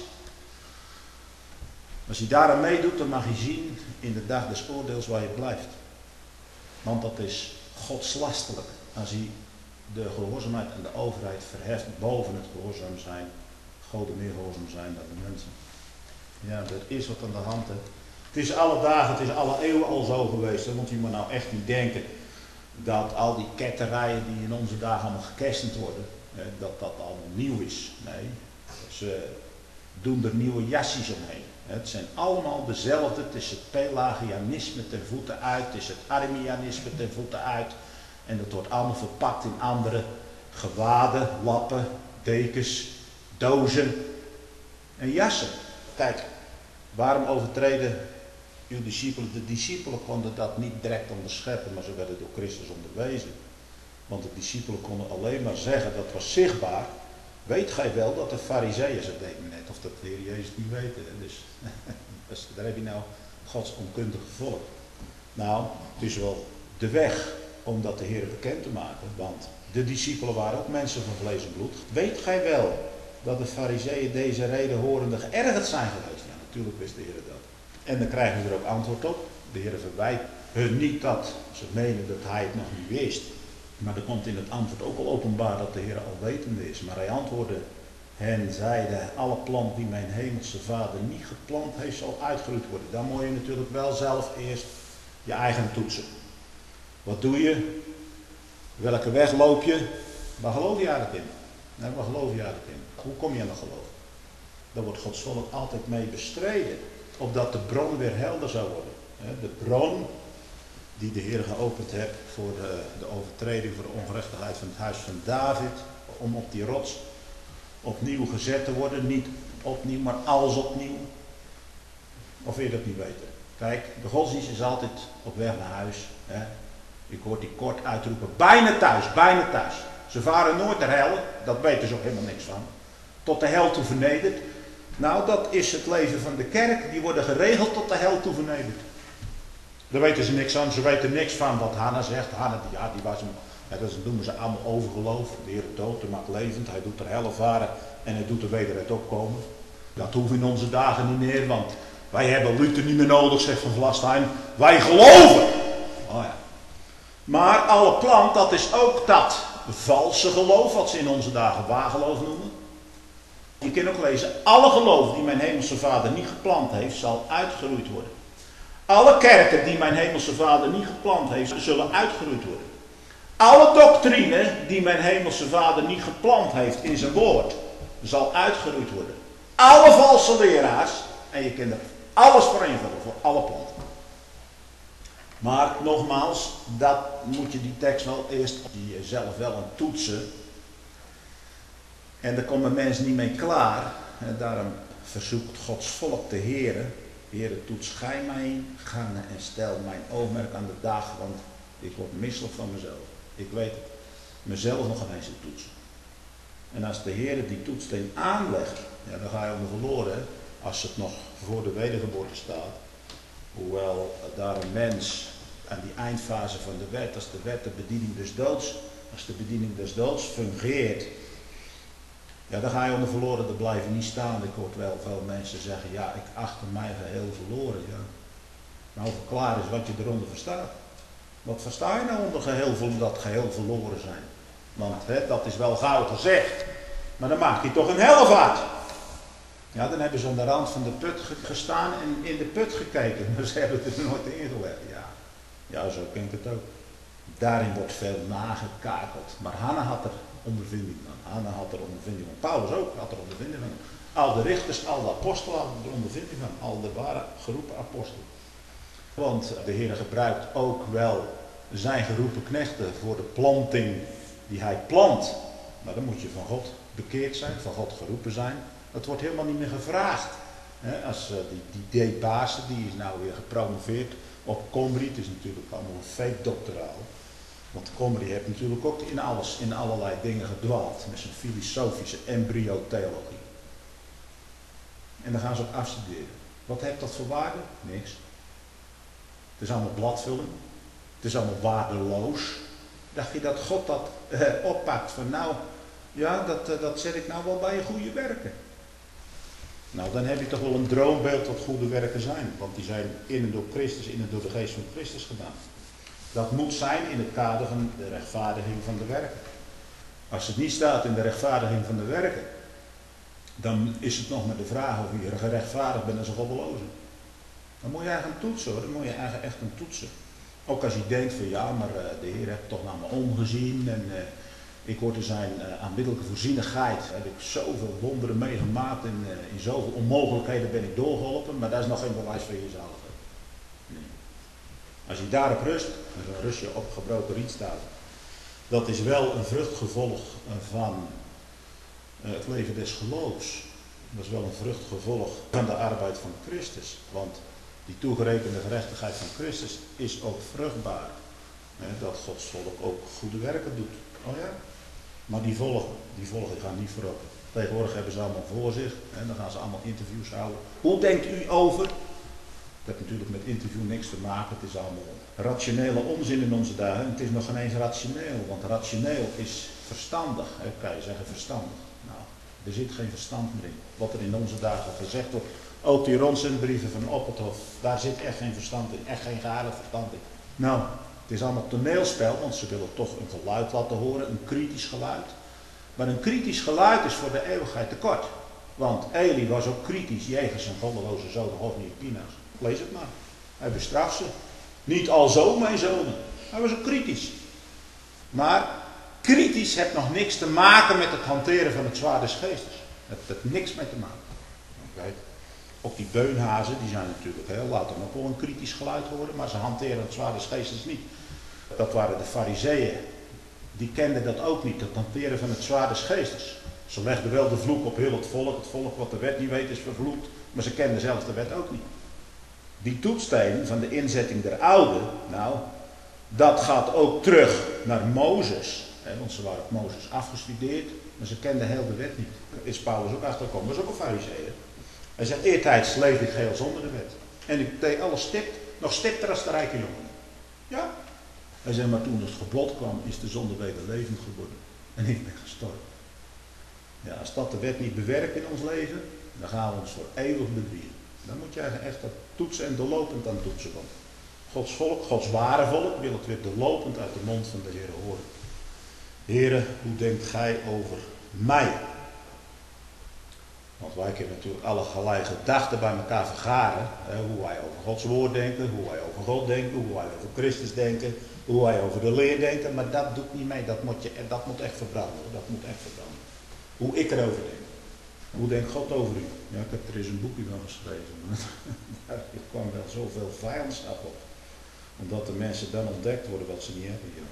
als je daaraan meedoet, dan mag je zien in de dag des oordeels waar je blijft. Want dat is godslastelijk. Als hij de gehoorzaamheid aan de overheid verheft boven het gehoorzaam zijn, Goden meer gehoorzaam zijn dan de mensen. Ja, er is wat aan de hand. Hè. Het is alle dagen, het is alle eeuwen al zo geweest. Hè. Want je moet nou echt niet denken dat al die ketterijen die in onze dagen allemaal gekerstend worden, dat dat allemaal nieuw is. Nee, ze doen er nieuwe jasjes omheen. Het zijn allemaal dezelfde. Het is het Pelagianisme ten voeten uit, het is het Arminianisme ten voeten uit. En dat wordt allemaal verpakt in andere gewaden, lappen, dekens, dozen en jassen. Kijk, waarom overtreden uw discipelen? De discipelen konden dat niet direct onderscheppen, maar ze werden door Christus onderwezen. Want de discipelen konden alleen maar zeggen, dat was zichtbaar. Weet gij wel dat de farizeeën, ze deden net of dat de Heer Jezus niet weten. Dus, dus daar heb je nou Gods onkundige volk. Nou, het is wel de weg om dat de Heer bekend te maken. Want de discipelen waren ook mensen van vlees en bloed. Weet gij wel dat de farizeeën deze reden horende geërgerd zijn geweest? Ja, natuurlijk wist de Heer dat. En dan krijgen ze er ook antwoord op. De Heer verwijt hun niet dat ze menen dat hij het nog niet wist. Maar er komt in het antwoord ook al openbaar dat de Heer alwetende is. Maar hij antwoordde hen, zeide, alle plant die mijn hemelse Vader niet geplant heeft, zal uitgeroeid worden. Dan moet je natuurlijk wel zelf eerst je eigen toetsen. Wat doe je? Welke weg loop je? Waar geloof je eigenlijk in? Nee, waar geloof je eigenlijk in? Hoe kom je aan het geloof? Daar wordt Gods volk altijd mee bestreden. Opdat de bron weer helder zou worden. De bron die de Heer geopend heeft voor de, de overtreding, voor de ongerechtigheid van het huis van David. Om op die rots opnieuw gezet te worden. Niet opnieuw, maar als opnieuw. Of wil je dat niet weten? Kijk, de godsdienst is altijd op weg naar huis. Hè? Ik hoor die kort uitroepen, bijna thuis, bijna thuis. Ze varen nooit naar hel, dat weten ze ook helemaal niks van. Tot de hel toe vernederd. Nou, dat is het leven van de kerk. Die worden geregeld tot de hel toe vernederd. Daar weten ze niks aan. Ze weten niks van wat Hanna zegt. Hanna, ja, die was hem. Ja, dat noemen ze allemaal overgeloof. De Heer dood, de maakt levend. Hij doet er hel varen en hij doet er wederuit opkomen. Dat hoeft in onze dagen niet meer, want wij hebben Luther niet meer nodig, zegt Van Vlastein. Wij geloven. Oh ja. Maar alle plant, dat is ook dat valse geloof, wat ze in onze dagen waargeloof noemen. Je kunt ook lezen, alle geloof die mijn hemelse Vader niet geplant heeft, zal uitgeroeid worden. Alle kerken die mijn hemelse Vader niet geplant heeft, zullen uitgeroeid worden. Alle doctrine die mijn hemelse Vader niet geplant heeft in zijn woord, zal uitgeroeid worden. Alle valse leraars, en je kunt er alles voor invullen, voor alle planten. Maar nogmaals, dat moet je die tekst wel eerst jezelf wel aan toetsen. En daar komen mensen niet mee klaar. En daarom verzoekt Gods volk de Heere. Heere, toets gij mij gangen en stel mijn oogmerk aan de dag, want ik word misselijk van mezelf. Ik weet het. Mezelf nog eens te toetsen. En als de Heere die toetssteen aanlegt, ja, dan ga je onder verloren. Als het nog voor de wedergeboorte staat. Hoewel daar een mens aan die eindfase van de wet, als de wet de bediening des doods, als de bediening des doods fungeert, ja, dan ga je onder verloren, dat blijven niet staan. Ik hoor wel veel mensen zeggen, ja, ik achter mij geheel verloren. Ja. Nou, verklaar eens wat je eronder verstaat. Wat versta je nou onder geheel, dat geheel verloren zijn? Want hè, dat is wel gauw gezegd, maar dan maak je toch een hellevaart. Ja, dan hebben ze aan de rand van de put gestaan en in de put gekeken, maar ze hebben het er nooit in gelegd. Ja. Ja, zo klinkt het ook. Daarin wordt veel nagekakeld. Maar Hanna had er ondervinding van. Hanna had er ondervinding van. Paulus ook had er ondervinding van. Al de richters, al de apostelen hadden er ondervinding van. Al de ware geroepen apostelen. Want de Heer gebruikt ook wel zijn geroepen knechten voor de planting die hij plant. Maar dan moet je van God bekeerd zijn, van God geroepen zijn. Dat wordt helemaal niet meer gevraagd. Als die, die D-Pasen, die is nou weer gepromoveerd op Comrie. Het is natuurlijk allemaal een fake doctoraal. Want Comrie heeft natuurlijk ook in alles, in allerlei dingen gedwaald. Met zijn filosofische embryotheologie. En dan gaan ze ook afstuderen. Wat heeft dat voor waarde? Niks. Het is allemaal bladvulling. Het is allemaal waardeloos. Dacht je dat God dat eh, oppakt van nou, ja, dat, eh, dat zet ik nou wel bij je goede werken. Nou, dan heb je toch wel een droombeeld wat goede werken zijn. Want die zijn in en door Christus, in en door de geest van Christus gedaan. Dat moet zijn in het kader van de rechtvaardiging van de werken. Als het niet staat in de rechtvaardiging van de werken, dan is het nog maar de vraag of je gerechtvaardigd bent als een goddeloze. Dan moet je eigenlijk gaan toetsen hoor, dan moet je eigenlijk echt gaan toetsen. Ook als je denkt van ja, maar uh, de Heer heeft toch naar me omgezien en uh, ik word in zijn uh, aanbiddelijke voorzienigheid, heb ik zoveel wonderen meegemaakt en uh, in zoveel onmogelijkheden ben ik doorgeholpen, maar dat is nog geen bewijs van je zaligheid. Nee. Als je daarop rust, dan rust je op gebroken rietstaven. Dat is wel een vruchtgevolg van uh, het leven des geloofs. Dat is wel een vruchtgevolg van de arbeid van Christus, want die toegerekende gerechtigheid van Christus is ook vruchtbaar. Hè, dat Gods volk ook goede werken doet. Oh ja? Maar die volgen, die volgen gaan niet voorop. Tegenwoordig hebben ze allemaal voor zich. En dan gaan ze allemaal interviews houden. Hoe denkt u over? Dat heeft natuurlijk met interview niks te maken. Het is allemaal rationele onzin in onze dagen. Het is nog geen eens rationeel, want rationeel is verstandig. Hè, kan je zeggen verstandig. Nou, er zit geen verstand meer in. Wat er in onze dagen gezegd wordt. Ook die Ronsenbrieven van Opperhof, daar zit echt geen verstand in. Echt geen geheilig verstand in. Nou, het is allemaal toneelspel, want ze willen toch een geluid laten horen, een kritisch geluid. Maar een kritisch geluid is voor de eeuwigheid te kort. Want Eli was ook kritisch jegens zijn goddeloze zonen Hofni en Pinaas. Lees het maar. Hij bestraft ze. Niet alzo mijn zonen. Hij was ook kritisch. Maar kritisch heeft nog niks te maken met het hanteren van het zwaard des geestes. Het heeft er niks mee te maken. Okay. Ook die beunhazen, die zijn natuurlijk, hè, laten ook wel een kritisch geluid horen, maar ze hanteren het zwaard des geestes niet. Dat waren de fariseeën. Die kenden dat ook niet, het hanteren van het zwaard des geestes. Ze legden wel de vloek op heel het volk. Het volk wat de wet niet weet is vervloekt. Maar ze kenden zelfs de wet ook niet. Die toetssteen van de inzetting der oude, nou, dat gaat ook terug naar Mozes. Hè, want ze waren op Mozes afgestudeerd, maar ze kenden heel de wet niet. Daar is Paulus ook achtergekomen, dat is ook een fariseeër. Hij zegt, eertijds leefde ik geheel zonder de wet. En ik deed alles stipt, nog stipter als de rijke jongen. Ja. Hij zegt, maar toen het gebod kwam, is de zonde weder levend geworden. En ik ben gestorven. Ja, als dat de wet niet bewerkt in ons leven, dan gaan we ons voor eeuwig bedriegen. Dan moet je eigenlijk echt dat toetsen en doorlopend aan toetsen. Want Gods volk, Gods ware volk, wil het weer doorlopend uit de mond van de Heer horen. Heere, hoe denkt gij over mij? Want wij kunnen natuurlijk allerlei gedachten bij elkaar vergaren. Hè, hoe wij over Gods woord denken, hoe wij over God denken, hoe wij over Christus denken, hoe wij over de leer denken. Maar dat doet niet mee, dat moet, je, dat moet echt verbranden. Dat moet echt verbranden. Hoe ik erover denk. Hoe denkt God over u? Ja, ik heb er eens een boekje van geschreven. Er kwam wel zoveel vijandschap op. Omdat de mensen dan ontdekt worden wat ze niet hebben hier.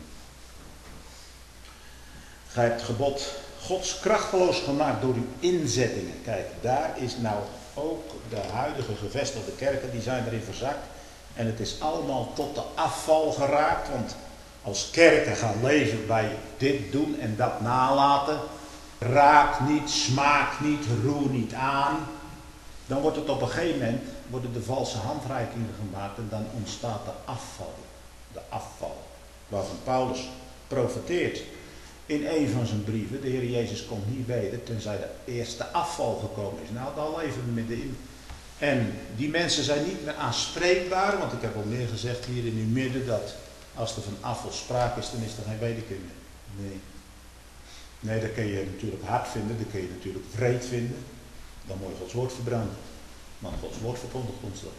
Gij hebt het gebod Gods krachteloos gemaakt door uw inzettingen. Kijk, daar is nou ook de huidige gevestigde kerken, die zijn erin verzakt. En het is allemaal tot de afval geraakt. Want als kerken gaan leven bij dit doen en dat nalaten. Raak niet, smaak niet, roer niet aan. Dan wordt het op een gegeven moment, worden de valse handreikingen gemaakt en dan ontstaat de afval. De afval. Waarvan Paulus profeteert in een van zijn brieven. De Heer Jezus komt niet weder tenzij de eerste afval gekomen is. Nou, daar leven we middenin. En die mensen zijn niet meer aanspreekbaar, want ik heb al meer gezegd hier in uw midden dat als er van afval sprake is, dan is er geen wederkeer meer. Nee. Nee, dat kun je natuurlijk hard vinden, dat kun je natuurlijk wreed vinden. Dan moet je Gods woord verbranden. Maar Gods woord verkondigt ons dat.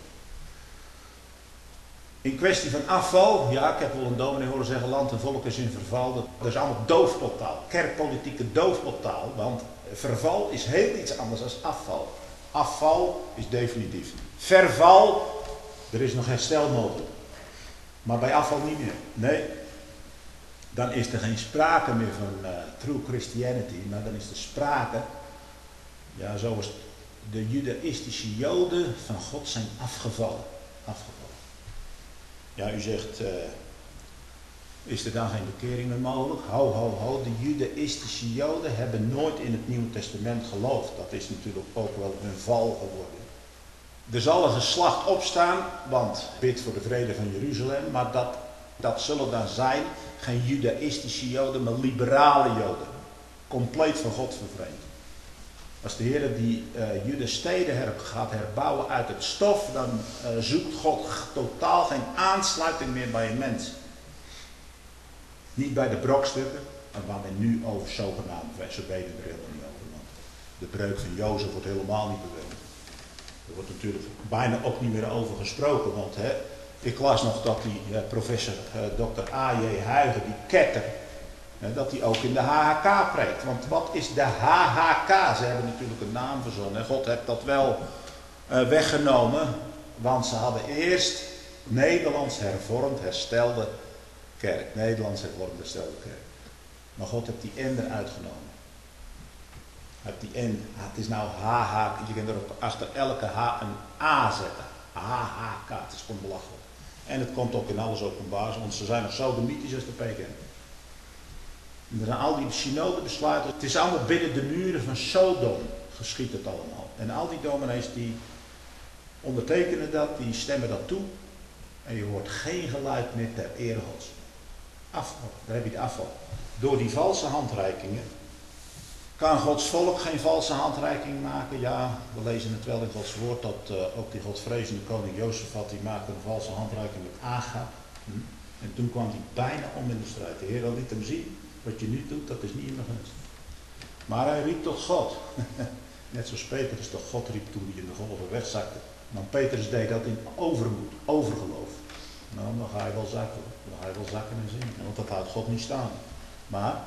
In kwestie van afval, ja, ik heb wel een dominee horen zeggen, land en volk is in verval. Dat is allemaal doofpottaal, kerkpolitieke doofpottaal. Want verval is heel iets anders dan afval. Afval is definitief. Verval, er is nog herstel mogelijk. Maar bij afval niet meer. Nee. Dan is er geen sprake meer van uh, true Christianity, maar dan is er sprake, ja, zoals de judaïstische joden van God zijn afgevallen. afgevallen. Ja, u zegt, uh, is er dan geen bekering meer mogelijk? Ho, ho, ho, de judaïstische joden hebben nooit in het Nieuwe Testament geloofd. Dat is natuurlijk ook wel een val geworden. Er zal een geslacht opstaan, want bid voor de vrede van Jeruzalem, maar dat, dat zullen dan zijn geen judaïstische joden, maar liberale joden. Compleet van God vervreemd. Als de Heer die uh, Judasteden her, gaat herbouwen uit het stof, dan uh, zoekt God totaal geen aansluiting meer bij een mens. Niet bij de brokstukken, waar men nu over zogenaamd, ze weten er helemaal niet over. Want de breuk van Jozef wordt helemaal niet bewezen. Er wordt natuurlijk bijna ook niet meer over gesproken, want hè, ik las nog dat die uh, professor uh, dokter A J Huygen, die ketter, uh, dat hij ook in de H H K preekt. Want wat is de H H K? Ze hebben natuurlijk een naam verzonnen. God heeft dat wel uh, weggenomen, want ze hadden eerst Nederlands hervormd herstelde kerk. Nederlands hervormd herstelde kerk. Maar God heeft die N eruit genomen. Heeft die N, het is nou H H K, je kunt er ook achter elke H een A zetten. H H K, het is gewoon belachelijk. En het komt ook in alles openbaar, want ze zijn nog zo demitisch als de P K N. En er zijn al die synodebesluiten, het is allemaal binnen de muren van Sodom geschiet het allemaal. En al die dominees die ondertekenen dat, die stemmen dat toe. En je hoort geen geluid meer ter ere Gods. Afval, daar heb je de afval. Door die valse handreikingen kan Gods volk geen valse handreiking maken. Ja, we lezen het wel in Gods woord dat uh, ook die godvrezende koning Jozefat, die maakte een valse handreiking met Agab. Hm? En toen kwam hij bijna om in de strijd. De Heer liet hem zien, wat je nu doet, dat is niet in mijn gunst. Maar hij riep tot God. Net zoals Petrus tot God riep toen hij in de golven wegzakte. Maar Petrus deed dat in overmoed, overgeloof. Nou, dan ga je wel zakken. Dan ga je wel zakken en zinken. Want dat houdt God niet staan. Maar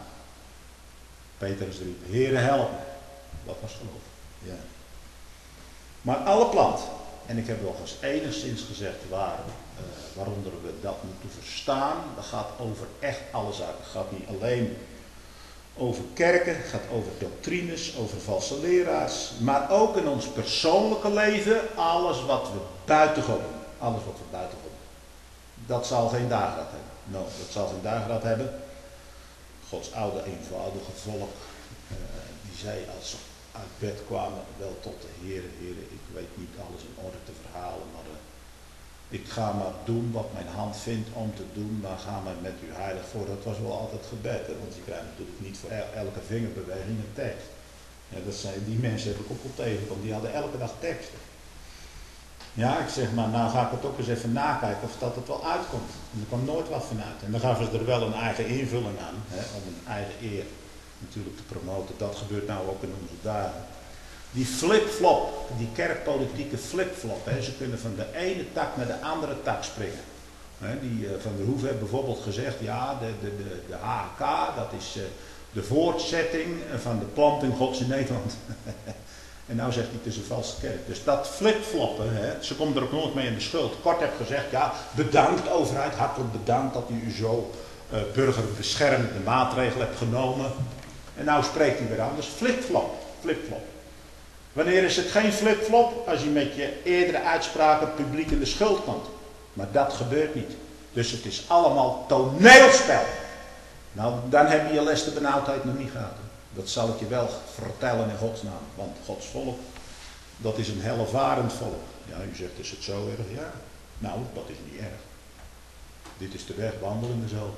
Petrus riep, Heere help me. Dat was geloof. Ja. Maar alle plant. En ik heb wel eens enigszins gezegd waar, uh, waaronder we dat moeten verstaan. Dat gaat over echt alle zaken. Het gaat niet alleen over kerken, het gaat over doctrines, over valse leraars. Maar ook in ons persoonlijke leven, alles wat we buiten God doen. Alles wat we buiten God doen. Dat zal geen dageraad hebben. No, dat zal geen dageraad hebben. Gods oude eenvoudige volk, uh, die zei als ze uit bed kwamen wel tot de Heer, Heer, ik weet niet alles in orde te verhalen, maar uh, ik ga maar doen wat mijn hand vindt om te doen, maar ga maar met u heilig voor. Dat was wel altijd gebed, hè? Want je krijgt natuurlijk niet voor elke vingerbeweging een tekst. Ja, dat zijn, die mensen heb ik ook al tegengekomen, die hadden elke dag teksten. Ja, ik zeg maar, nou ga ik het ook eens even nakijken of dat het wel uitkomt. En er kwam nooit wat vanuit. En dan gaven ze er wel een eigen invulling aan, hè, om een eigen eer natuurlijk te promoten. Dat gebeurt nou ook in onze dagen. Die flip-flop, die kerkpolitieke flip-flop, hè, ze kunnen van de ene tak naar de andere tak springen. Hè, die uh, Van der Hoeven heeft bijvoorbeeld gezegd, ja, de, de, de, de H K, dat is uh, de voortzetting van de planting Gods in Nederland. En nou zegt hij, het is een valse kerk. Dus dat flipfloppen, hè, ze komt er ook nooit mee in de schuld. Kort heb gezegd, ja, bedankt overheid, hartelijk bedankt dat u zo uh, burgerbeschermende maatregelen hebt genomen. En nou spreekt hij weer anders. Flipflop, flipflop. Wanneer is het geen flipflop? Als je met je eerdere uitspraken publiek in de schuld komt. Maar dat gebeurt niet. Dus het is allemaal toneelspel. Nou, dan heb je je les de benauwdheid nog niet gehad. Dat zal ik je wel vertellen in Gods naam. Want Gods volk, dat is een hellevarend volk. Ja, u zegt, is het zo erg? Ja. Nou, dat is niet erg. Dit is de weg wandelende zo.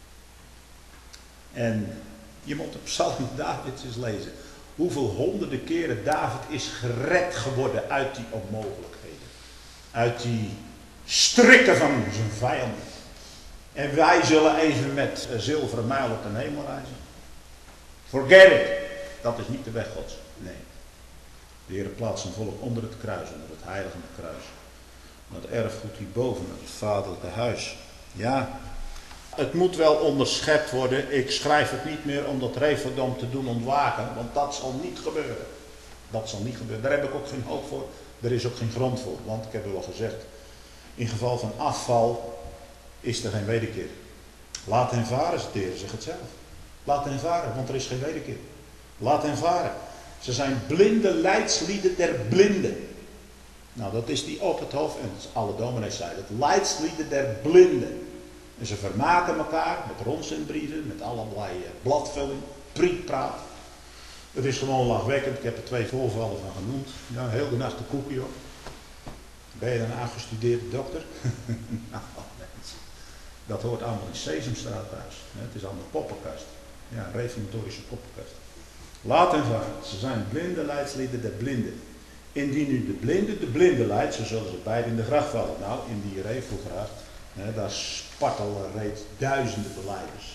En je moet op Psalm Davids eens lezen. Hoeveel honderden keren David is gered geworden uit die onmogelijkheden. Uit die strikken van zijn vijanden. En wij zullen even met zilveren mijl op de hemel reizen. Forget it. Dat is niet de weg Gods. Nee. De Heer plaatst zijn volk onder het kruis, onder het heilige kruis. Maar het erfgoed hierboven, het vaderlijke huis. Ja, het moet wel onderschept worden. Ik schrijf het niet meer om dat referendum te doen ontwaken, want dat zal niet gebeuren. Dat zal niet gebeuren. Daar heb ik ook geen hoop voor. Er is ook geen grond voor. Want ik heb er al gezegd, in geval van afval is er geen wederkeer. Laat hen varen, zegt de Heer, zeg het zelf. Laat hen varen, want er is geen wederkeer. Laat hen varen. Ze zijn blinde leidslieden der blinden. Nou, dat is die op het hoofd, en alle dominees zeiden het, leidslieden der blinden. En ze vermaken elkaar met rondzendbrieven, met allerlei bladvulling, prietpraat. Het is gewoon lachwekkend, ik heb er twee voorvallen van genoemd. Ja, heel de nacht de koekje op. Ben je dan een afgestudeerde dokter? Nou, mensen. Dat hoort allemaal in Sesamstraat thuis. Het is allemaal poppenkast. Ja, een reformatorische poppenkast. Laat hen varen. Ze zijn blinde leidslieden der blinden. Indien u de blinde de blinde leidt, zo zullen ze beide in de gracht vallen. Nou, in die revelgracht, daar spartelen reeds duizenden belijders.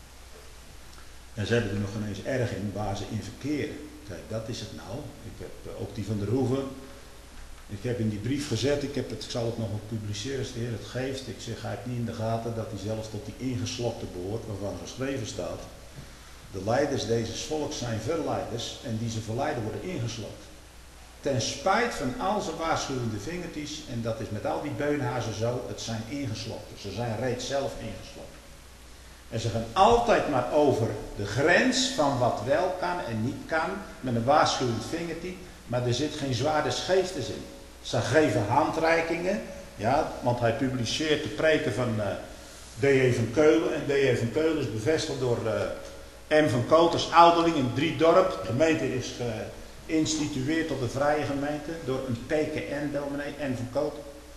En ze hebben er nog ineens erg in waar ze in verkeren. Kijk, dat is het nou. Ik heb ook die van der Hoeven. Ik heb in die brief gezet, ik, heb het, ik zal het nog wel publiceren als de Heer het geeft. Ik zeg, hij heeft niet in de gaten dat hij zelfs tot die ingeslokte behoort, waarvan geschreven staat. De leiders deze volks zijn verleiders en die ze verleiden worden ingeslokt. Ten spijt van al zijn waarschuwende vingertjes, en dat is met al die beunhazen zo, het zijn ingesloten. Ze zijn reeds zelf ingesloten. En ze gaan altijd maar over de grens van wat wel kan en niet kan, met een waarschuwend vingertje, maar er zit geen zwaarde geestes in. Ze geven handreikingen, ja, want hij publiceert de preken van uh, D J van Keulen, en D J van Keulen is bevestigd door uh, M van Koters, ouderling in Driedorp. De gemeente is geïnstitueerd tot de Vrije Gemeente door een P K N-dominee, en van Koot.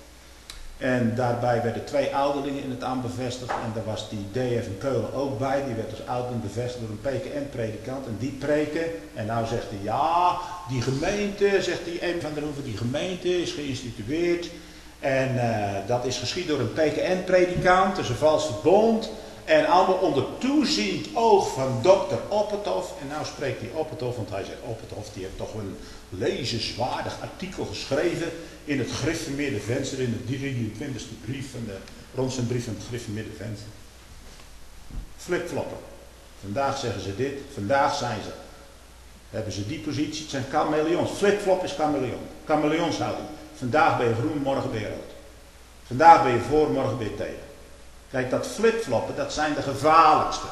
En daarbij werden twee ouderlingen in het ambt bevestigd. En daar was die D F in Keulen ook bij. Die werd als ouderling bevestigd door een P K N-predikant. En die preken. En nou zegt hij, ja, die gemeente, zegt hij, M. van der Hoeven, die gemeente is geïnstitueerd. En uh, dat is geschied door een P K N-predikant. Dat is een vals verbond. En allemaal onder toeziend oog van dokter Opperthoff. En nou spreekt die Opperthoff, want hij zegt, Opperthoff die heeft toch een lezenswaardig artikel geschreven in het Gereformeerde Venster, in de drieëntwintigste brief van de rondste brief van het Gereformeerde Venster. Flipfloppen. Vandaag zeggen ze dit, vandaag zijn ze. Hebben ze die positie, het zijn chameleons. Flipflop is chameleon. Chameleonshouding. Vandaag ben je groen, morgen ben je rood. Vandaag ben je voor, morgen ben je tegen. Kijk, dat flipfloppen, dat zijn de gevaarlijkste.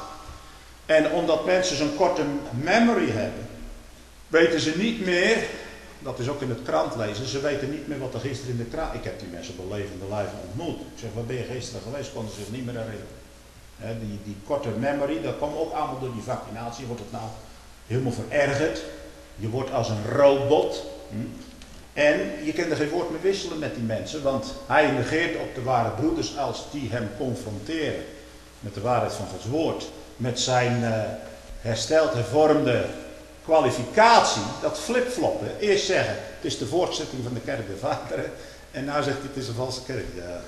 En omdat mensen zo'n korte memory hebben, weten ze niet meer, dat is ook in het krant lezen, ze weten niet meer wat er gisteren in de krant. Ik heb die mensen op een levende lijve ontmoet. Ik zeg, waar ben je gisteren geweest? Konden ze zich niet meer herinneren. He, die, die korte memory, dat kwam ook allemaal door die vaccinatie. Wordt het nou helemaal verergerd. Je wordt als een robot. Hm? En je kan er geen woord meer wisselen met die mensen, want hij negeert op de ware broeders als die hem confronteren met de waarheid van Gods woord, met zijn uh, hersteld hervormde kwalificatie, dat flipfloppen. Eerst zeggen, het is de voortzetting van de kerk der vaderen, en nou zegt hij, het is een valse kerk. Ja.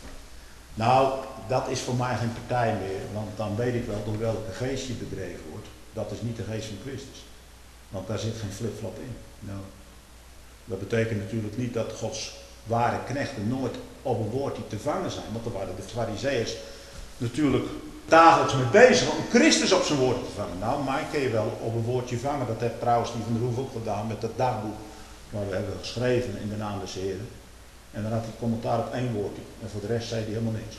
Nou, dat is voor mij geen partij meer, want dan weet ik wel door welke geest je bedreven wordt. Dat is niet de geest van Christus, want daar zit geen flipflop in. Nou. Dat betekent natuurlijk niet dat Gods ware knechten nooit op een woordje te vangen zijn. Want daar waren de farizeeërs natuurlijk dagelijks mee bezig om Christus op zijn woord te vangen. Nou, mij kun je wel op een woordje vangen. Dat heeft trouwens die van der Hoef ook gedaan met het dagboek. Waar we hebben geschreven in de naam des Heren. En dan had hij commentaar op één woordje. En voor de rest zei hij helemaal niks.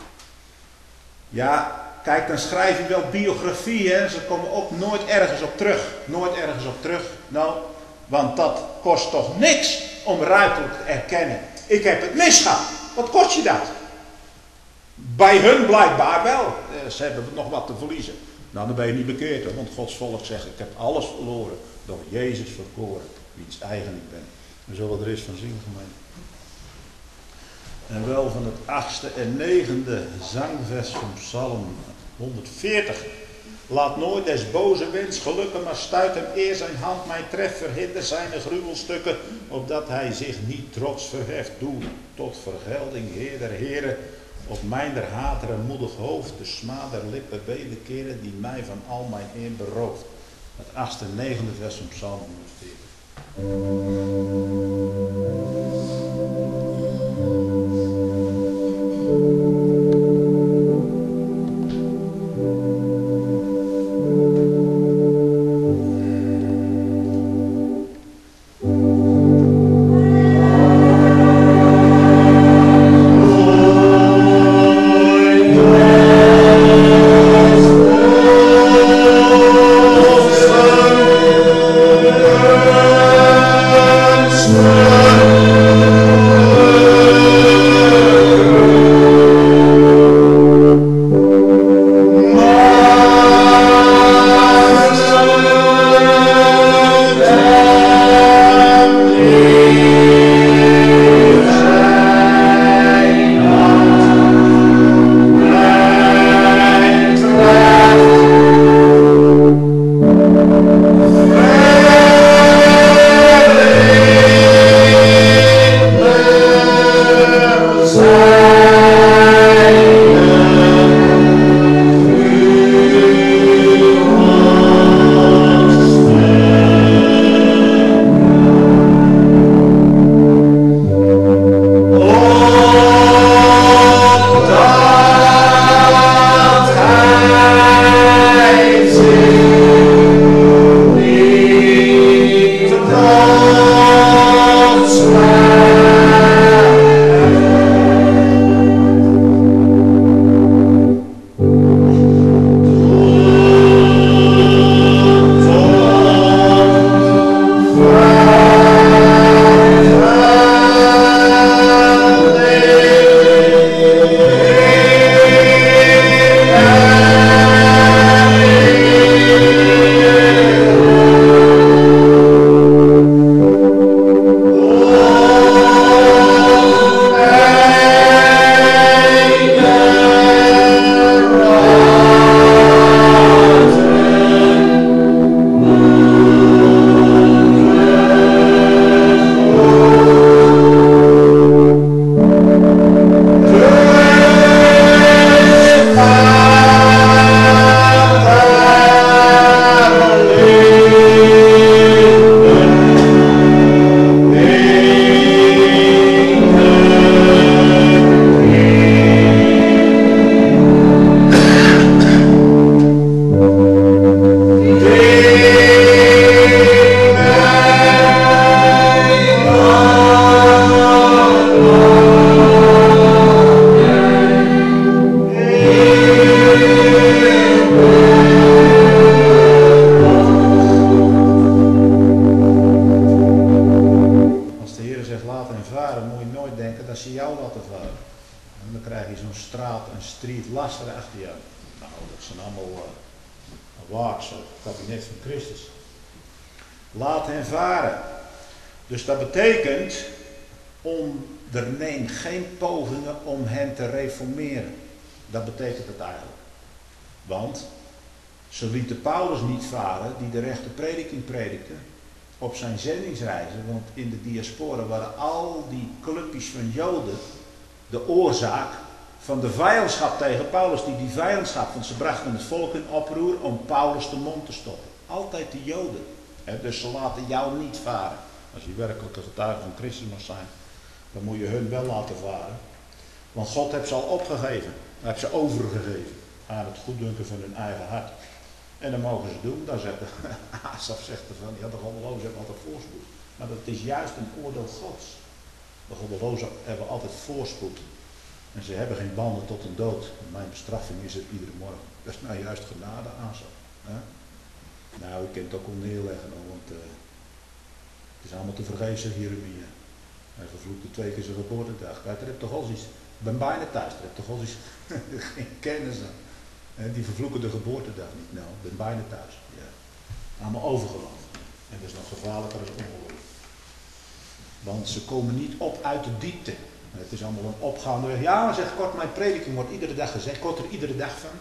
Ja, kijk, dan schrijf je wel biografieën. Ze komen ook nooit ergens op terug. Nooit ergens op terug. Nou... Want dat kost toch niks om ruiterlijk te erkennen. Ik heb het misgehad. Wat kost je dat? Bij hun blijkbaar wel. Ze hebben nog wat te verliezen. Nou, dan ben je niet bekeerd hoor. Want Gods volk zegt, ik heb alles verloren. Door Jezus verkoren. Wiens eigen ik ben. En zo wat er is van zien gemeente. En wel van het achtste en negende zangvers van Psalm honderdveertig. Laat nooit des boze wens gelukken, maar stuit hem eer zijn hand mij treft, verhinder zijn gruwelstukken, opdat hij zich niet trots verheft. Doe tot vergelding, Heer der Heren, op mijn der hatere moedig hoofd, de smaad der lippen wederkeren, die mij van al mijn eer berooft. Het achtste en negende vers van Psalm honderdveertig. Yes. lasteren achter je. Nou, dat zijn allemaal uh, waaks, het kabinet van Christus. Laat hen varen. Dus dat betekent, onderneem geen pogingen om hen te reformeren. Dat betekent het eigenlijk. Want ze lieten Paulus niet varen, die de rechte prediking predikte, op zijn zendingsreizen. Want in de diaspora waren al die clubjes van Joden de oorzaak van de vijandschap tegen Paulus. Die, die vijandschap, want ze brachten het volk in oproer om Paulus de mond te stoppen. Altijd de Joden. He, dus ze laten jou niet varen. Als je werkelijk een getuige van Christus mag zijn, dan moet je hun wel laten varen. Want God heeft ze al opgegeven. Hij heeft ze overgegeven aan het goeddunken van hun eigen hart. En dan mogen ze doen. Dan zegt Asaf zegt ervan, ja, de goddelozen hebben altijd voorspoed. Maar dat is juist een oordeel Gods. De goddelozen hebben altijd voorspoed. En ze hebben geen banden tot een dood. Mijn bestraffing is er iedere morgen. Dat is nou juist genade, Asaf. Hè? Nou, je kunt het ook al neerleggen, want uh, het is allemaal te vergeefs, Jeremia. Hij vervloekte twee keer zijn geboortedag. Kijk, daar heb je toch al iets. Ik ben bijna thuis, daar heb je toch al iets. Geen kennis aan. Die vervloeken de geboortedag niet. Nou, ik ben bijna thuis. Ja. Allemaal overgeloof. En dat is nog gevaarlijker als ongeloof. Want ze komen niet op uit de diepte. Het is allemaal een opgaande weg. Ja, maar zeg kort, mijn prediking wordt iedere dag gezegd. Kort er iedere dag van.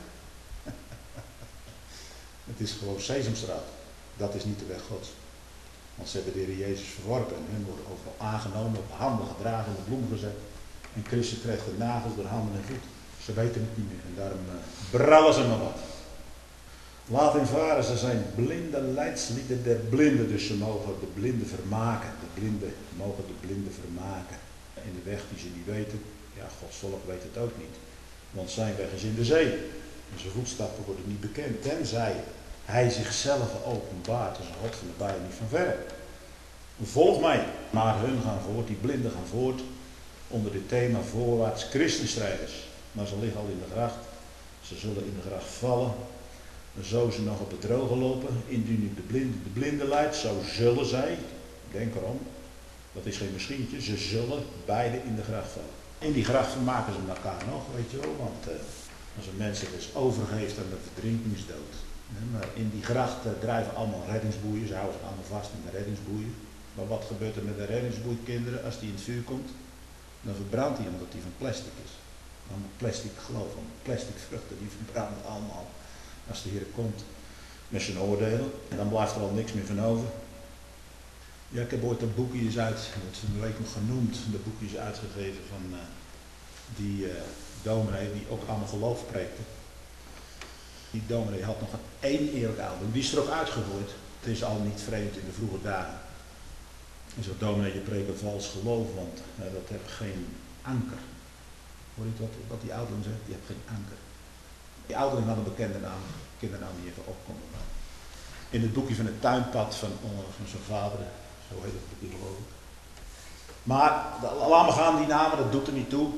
Het is gewoon Sesamstraat. Dat is niet de weg Gods. Want ze hebben de Heer Jezus verworpen. En hen worden overal aangenomen, op handen gedragen, in de bloem gezet. En Christus krijgt de nagels door handen en voeten. Ze weten het niet meer. En daarom uh, brouwen ze maar wat. Laat hen varen. Ze zijn blinde leidslieden der blinden. Dus ze mogen de blinden vermaken. De blinden mogen de blinden vermaken. In de weg die ze niet weten. Ja, Gods volk weet het ook niet. Want zijn weg is in de zee. En zijn voetstappen worden niet bekend. Tenzij hij zichzelf openbaart. Dus een God van de bijen niet van verre. Volg mij. Maar hun gaan voort. Die blinden gaan voort. Onder dit thema voorwaarts christenstrijders. Maar ze liggen al in de gracht. Ze zullen in de gracht vallen. Zo ze nog op het droge lopen. Indien u de blinde, de blinde leidt. Zo zullen zij. Denk erom. Dat is geen misschientje. Ze zullen beide in de gracht vallen. In die gracht vermaken ze elkaar nog. Weet je wel. Want uh, als een mens zich dus overgeeft aan de verdrinkingsdood. Hè, maar in die gracht uh, drijven allemaal reddingsboeien. Ze houden zich allemaal vast in de reddingsboeien. Maar wat gebeurt er met de reddingsboeikinderen als die in het vuur komt? Dan verbrandt hij omdat hij van plastic is. Allemaal plastic geloof, allemaal plastic vruchten, die verbranden allemaal. Als de Heer komt met zijn oordelen, en dan blijft er al niks meer van over. Ja, ik heb ooit een boekje eens uit, dat is een week nog genoemd, de boekjes uitgegeven van uh, die uh, dominee die ook allemaal geloof preekte. Die dominee had nog een één eerlijk album, die is er ook uitgegooid. Het is al niet vreemd in de vroege dagen. En zo dominee, je preekt een vals geloof, want uh, dat heeft geen anker. Hoor je wat, wat die ouderling zegt? Die heeft geen anker. Die ouderling had een bekende naam, kindernaam die even opkomt. In het boekje van het tuinpad van, uh, van zijn vader, zo heet het boekje geloof ik. Maar, laat me gaan die namen, dat doet er niet toe.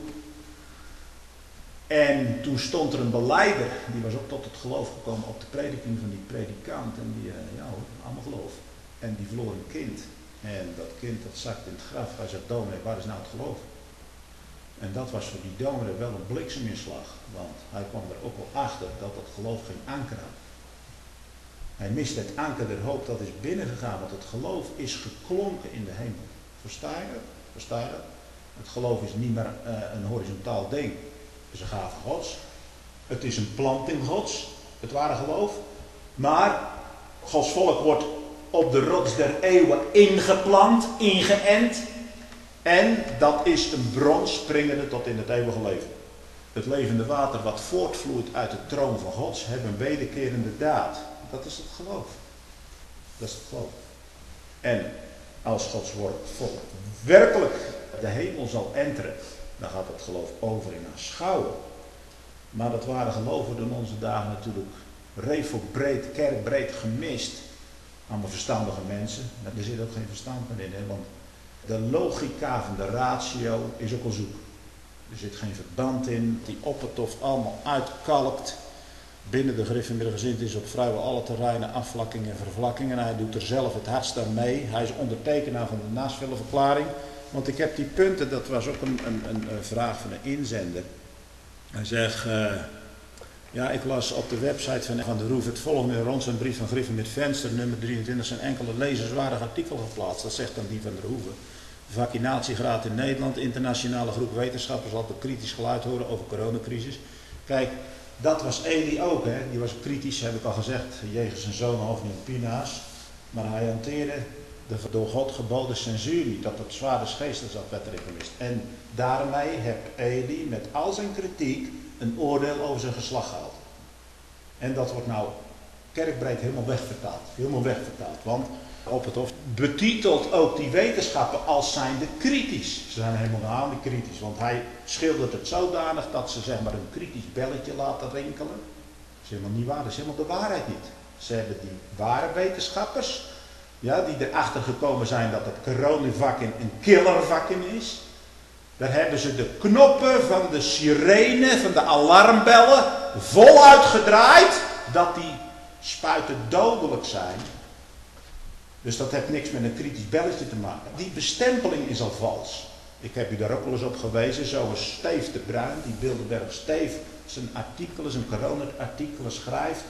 En toen stond er een belijder, die was ook tot het geloof gekomen op de prediking van die predikant. En die, uh, ja hoor, allemaal geloof. En die verloor een kind. En dat kind dat zakt in het graf. Hij zegt, dominee, waar is nou het geloof? En dat was voor die dominee wel een blikseminslag. Want hij kwam er ook wel achter dat het geloof geen anker had. Hij miste het anker der hoop, dat is binnengegaan. Want het geloof is geklonken in de hemel. Versta je dat? Versta je dat? Het geloof is niet meer uh, een horizontaal ding. Het is een gave Gods. Het is een planting Gods. Het ware geloof. Maar Gods volk wordt op de rots der eeuwen ingeplant, ingeënt. En dat is een bron springende tot in het eeuwige leven. Het levende water wat voortvloeit uit de troon van Gods, heeft een wederkerende daad. Dat is het geloof. Dat is het geloof. En als Gods volk werkelijk de hemel zal enteren, dan gaat het geloof over in aanschouwen. Maar dat ware geloof wordt in onze dagen natuurlijk revelbreed, kerkbreed gemist. Allemaal verstandige mensen. Maar er zit ook geen verstand meer in. Hè? Want de logica van de ratio is ook al zoek. Er zit geen verband in. Die oppertof allemaal uitkalkt. Binnen de gereformeerde gezindheid is op vrijwel alle terreinen afvlakking en vervlakking. En hij doet er zelf het hardst aan mee. Hij is ondertekenaar van de Naasville-verklaring. Want ik heb die punten, dat was ook een, een, een vraag van een inzender. Hij zegt, uh, Ja, ik las op de website van Van der Roef het volgende rond zijn brief van Griffen met Venster, nummer drieëntwintig, zijn enkele lezenswaardige artikel geplaatst. Dat zegt dan die van der Hoeven. De vaccinatiegraad in Nederland, internationale groep wetenschappers laat een kritisch geluid horen over de coronacrisis. Kijk, dat was Eli ook, hè. Die was kritisch, heb ik al gezegd, jegens zijn zoon Hoofdnieuw Pinaas. Maar hij hanteerde de door God geboden censuur niet, dat het zwaar des geestes dat werd erin gemist. En daarmee heeft Eli met al zijn kritiek een oordeel over zijn geslacht gehaald. En dat wordt nou kerkbreed helemaal wegvertaald. Helemaal wegvertaald. Want op het hof betitelt ook die wetenschappen als zijnde kritisch. Ze zijn helemaal niet kritisch. Want hij schildert het zodanig dat ze zeg maar een kritisch belletje laten rinkelen. Dat is helemaal niet waar. Dat is helemaal de waarheid niet. Ze hebben die ware wetenschappers, ja, die erachter gekomen zijn dat het coronavaccin een killervaccin is. Daar hebben ze de knoppen van de sirene, van de alarmbellen, voluit gedraaid, dat die spuiten dodelijk zijn. Dus dat heeft niks met een kritisch belletje te maken. Die bestempeling is al vals. Ik heb u daar ook wel eens op gewezen, zoals Steef de Bruin, die Bilderberg Steef, zijn artikelen, zijn corona-artikelen schrijft.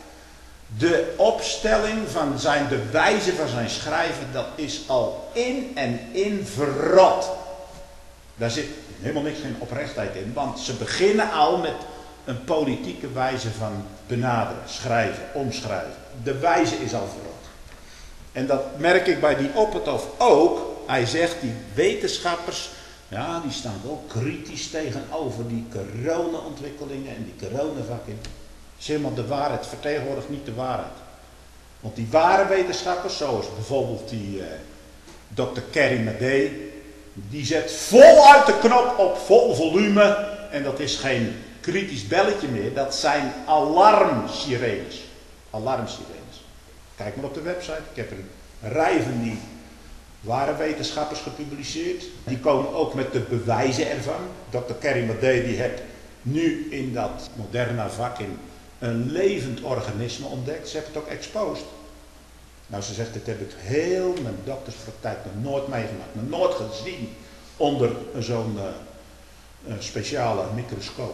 De opstelling van zijn, de wijze van zijn schrijven, dat is al in en in verrot. Daar zit helemaal niks, geen oprechtheid in, want ze beginnen al met een politieke wijze van benaderen, schrijven, omschrijven. De wijze is al verrot. En dat merk ik bij die Opperhof ook. Hij zegt, die wetenschappers, ja, die staan wel kritisch tegenover die corona-ontwikkelingen en die coronavaccin. Dat is helemaal de waarheid, vertegenwoordigt niet de waarheid. Want die ware wetenschappers, zoals bijvoorbeeld die uh, dokter Kerry Madej, die zet voluit de knop op vol volume en dat is geen kritisch belletje meer, dat zijn alarmsirenes. Alarmsirenes. Kijk maar op de website, ik heb een rij van die ware wetenschappers gepubliceerd. Die komen ook met de bewijzen ervan. dokter Kerry Madej die heeft nu in dat moderne vaccin een levend organisme ontdekt. Ze heeft het ook exposed. Nou, ze zegt, dit heb ik heel mijn dokterspraktijk nog nooit meegemaakt. Nog nooit gezien onder zo'n uh, speciale microscoop.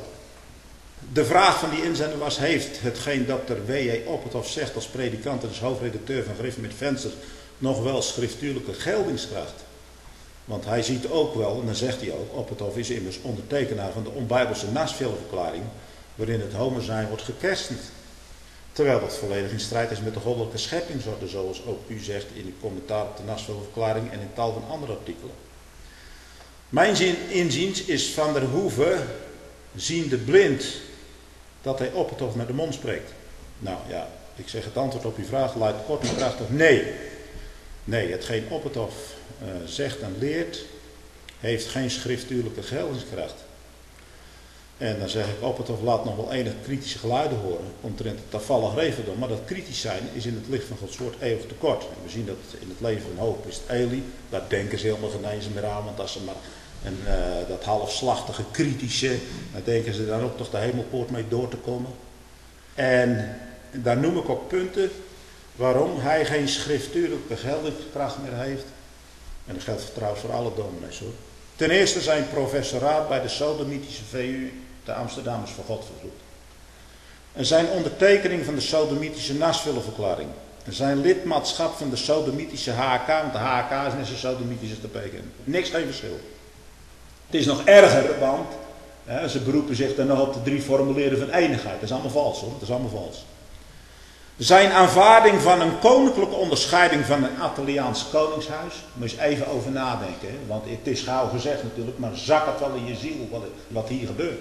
De vraag van die inzender was, heeft hetgeen dokter W J Opperhof zegt als predikant en als hoofdredacteur van Griffen met Venster nog wel schriftuurlijke geldingskracht? Want hij ziet ook wel, en dan zegt hij ook, Opperhof is immers ondertekenaar van de onbijbelse Nashville-verklaring, waarin het homo zijn wordt gekerstend. Terwijl dat volledig in strijd is met de goddelijke scheppingsorde, zoals ook u zegt in uw commentaar op de Nashville-verklaring en in tal van andere artikelen. Mijn inziens is Van der Hoeven ziende blind dat hij Opperhof met de mond spreekt. Nou ja, ik zeg het antwoord op uw vraag luidt kort en krachtig nee. Nee, hetgeen Opperhof uh, zegt en leert, heeft geen schriftuurlijke geldingskracht. En dan zeg ik, Opperhof laat nog wel enige kritische geluiden horen omtrent het toevallig revendom, maar dat kritisch zijn is in het licht van Gods woord eeuwig tekort. En we zien dat in het leven van Hoop is het Eli, daar denken ze helemaal geen eens meer aan, want als ze maar en uh, dat halfslachtige, kritische, daar denken ze dan ook toch de hemelpoort mee door te komen. En daar noem ik ook punten waarom hij geen schriftuurlijke geldingskracht meer heeft. En dat geldt trouwens voor alle dominees hoor. Ten eerste zijn professoraat bij de Sodomitische V U te Amsterdam is voor God vervloekt. En zijn ondertekening van de Sodomitische Nashville-verklaring. En zijn lidmaatschap van de Sodomitische H K, want de H K is net zo Sodomitisch als de P K N. Niks, geen verschil. Het is nog erger, want hè, ze beroepen zich dan nog op de drie formuleren van eenigheid. Dat is allemaal vals hoor, dat is allemaal vals. Zijn aanvaarding van een koninklijke onderscheiding van een Italiaans koningshuis. Moet je eens even over nadenken. Hè? Want het is gauw gezegd natuurlijk, maar zak het wel in je ziel wat, wat hier gebeurt.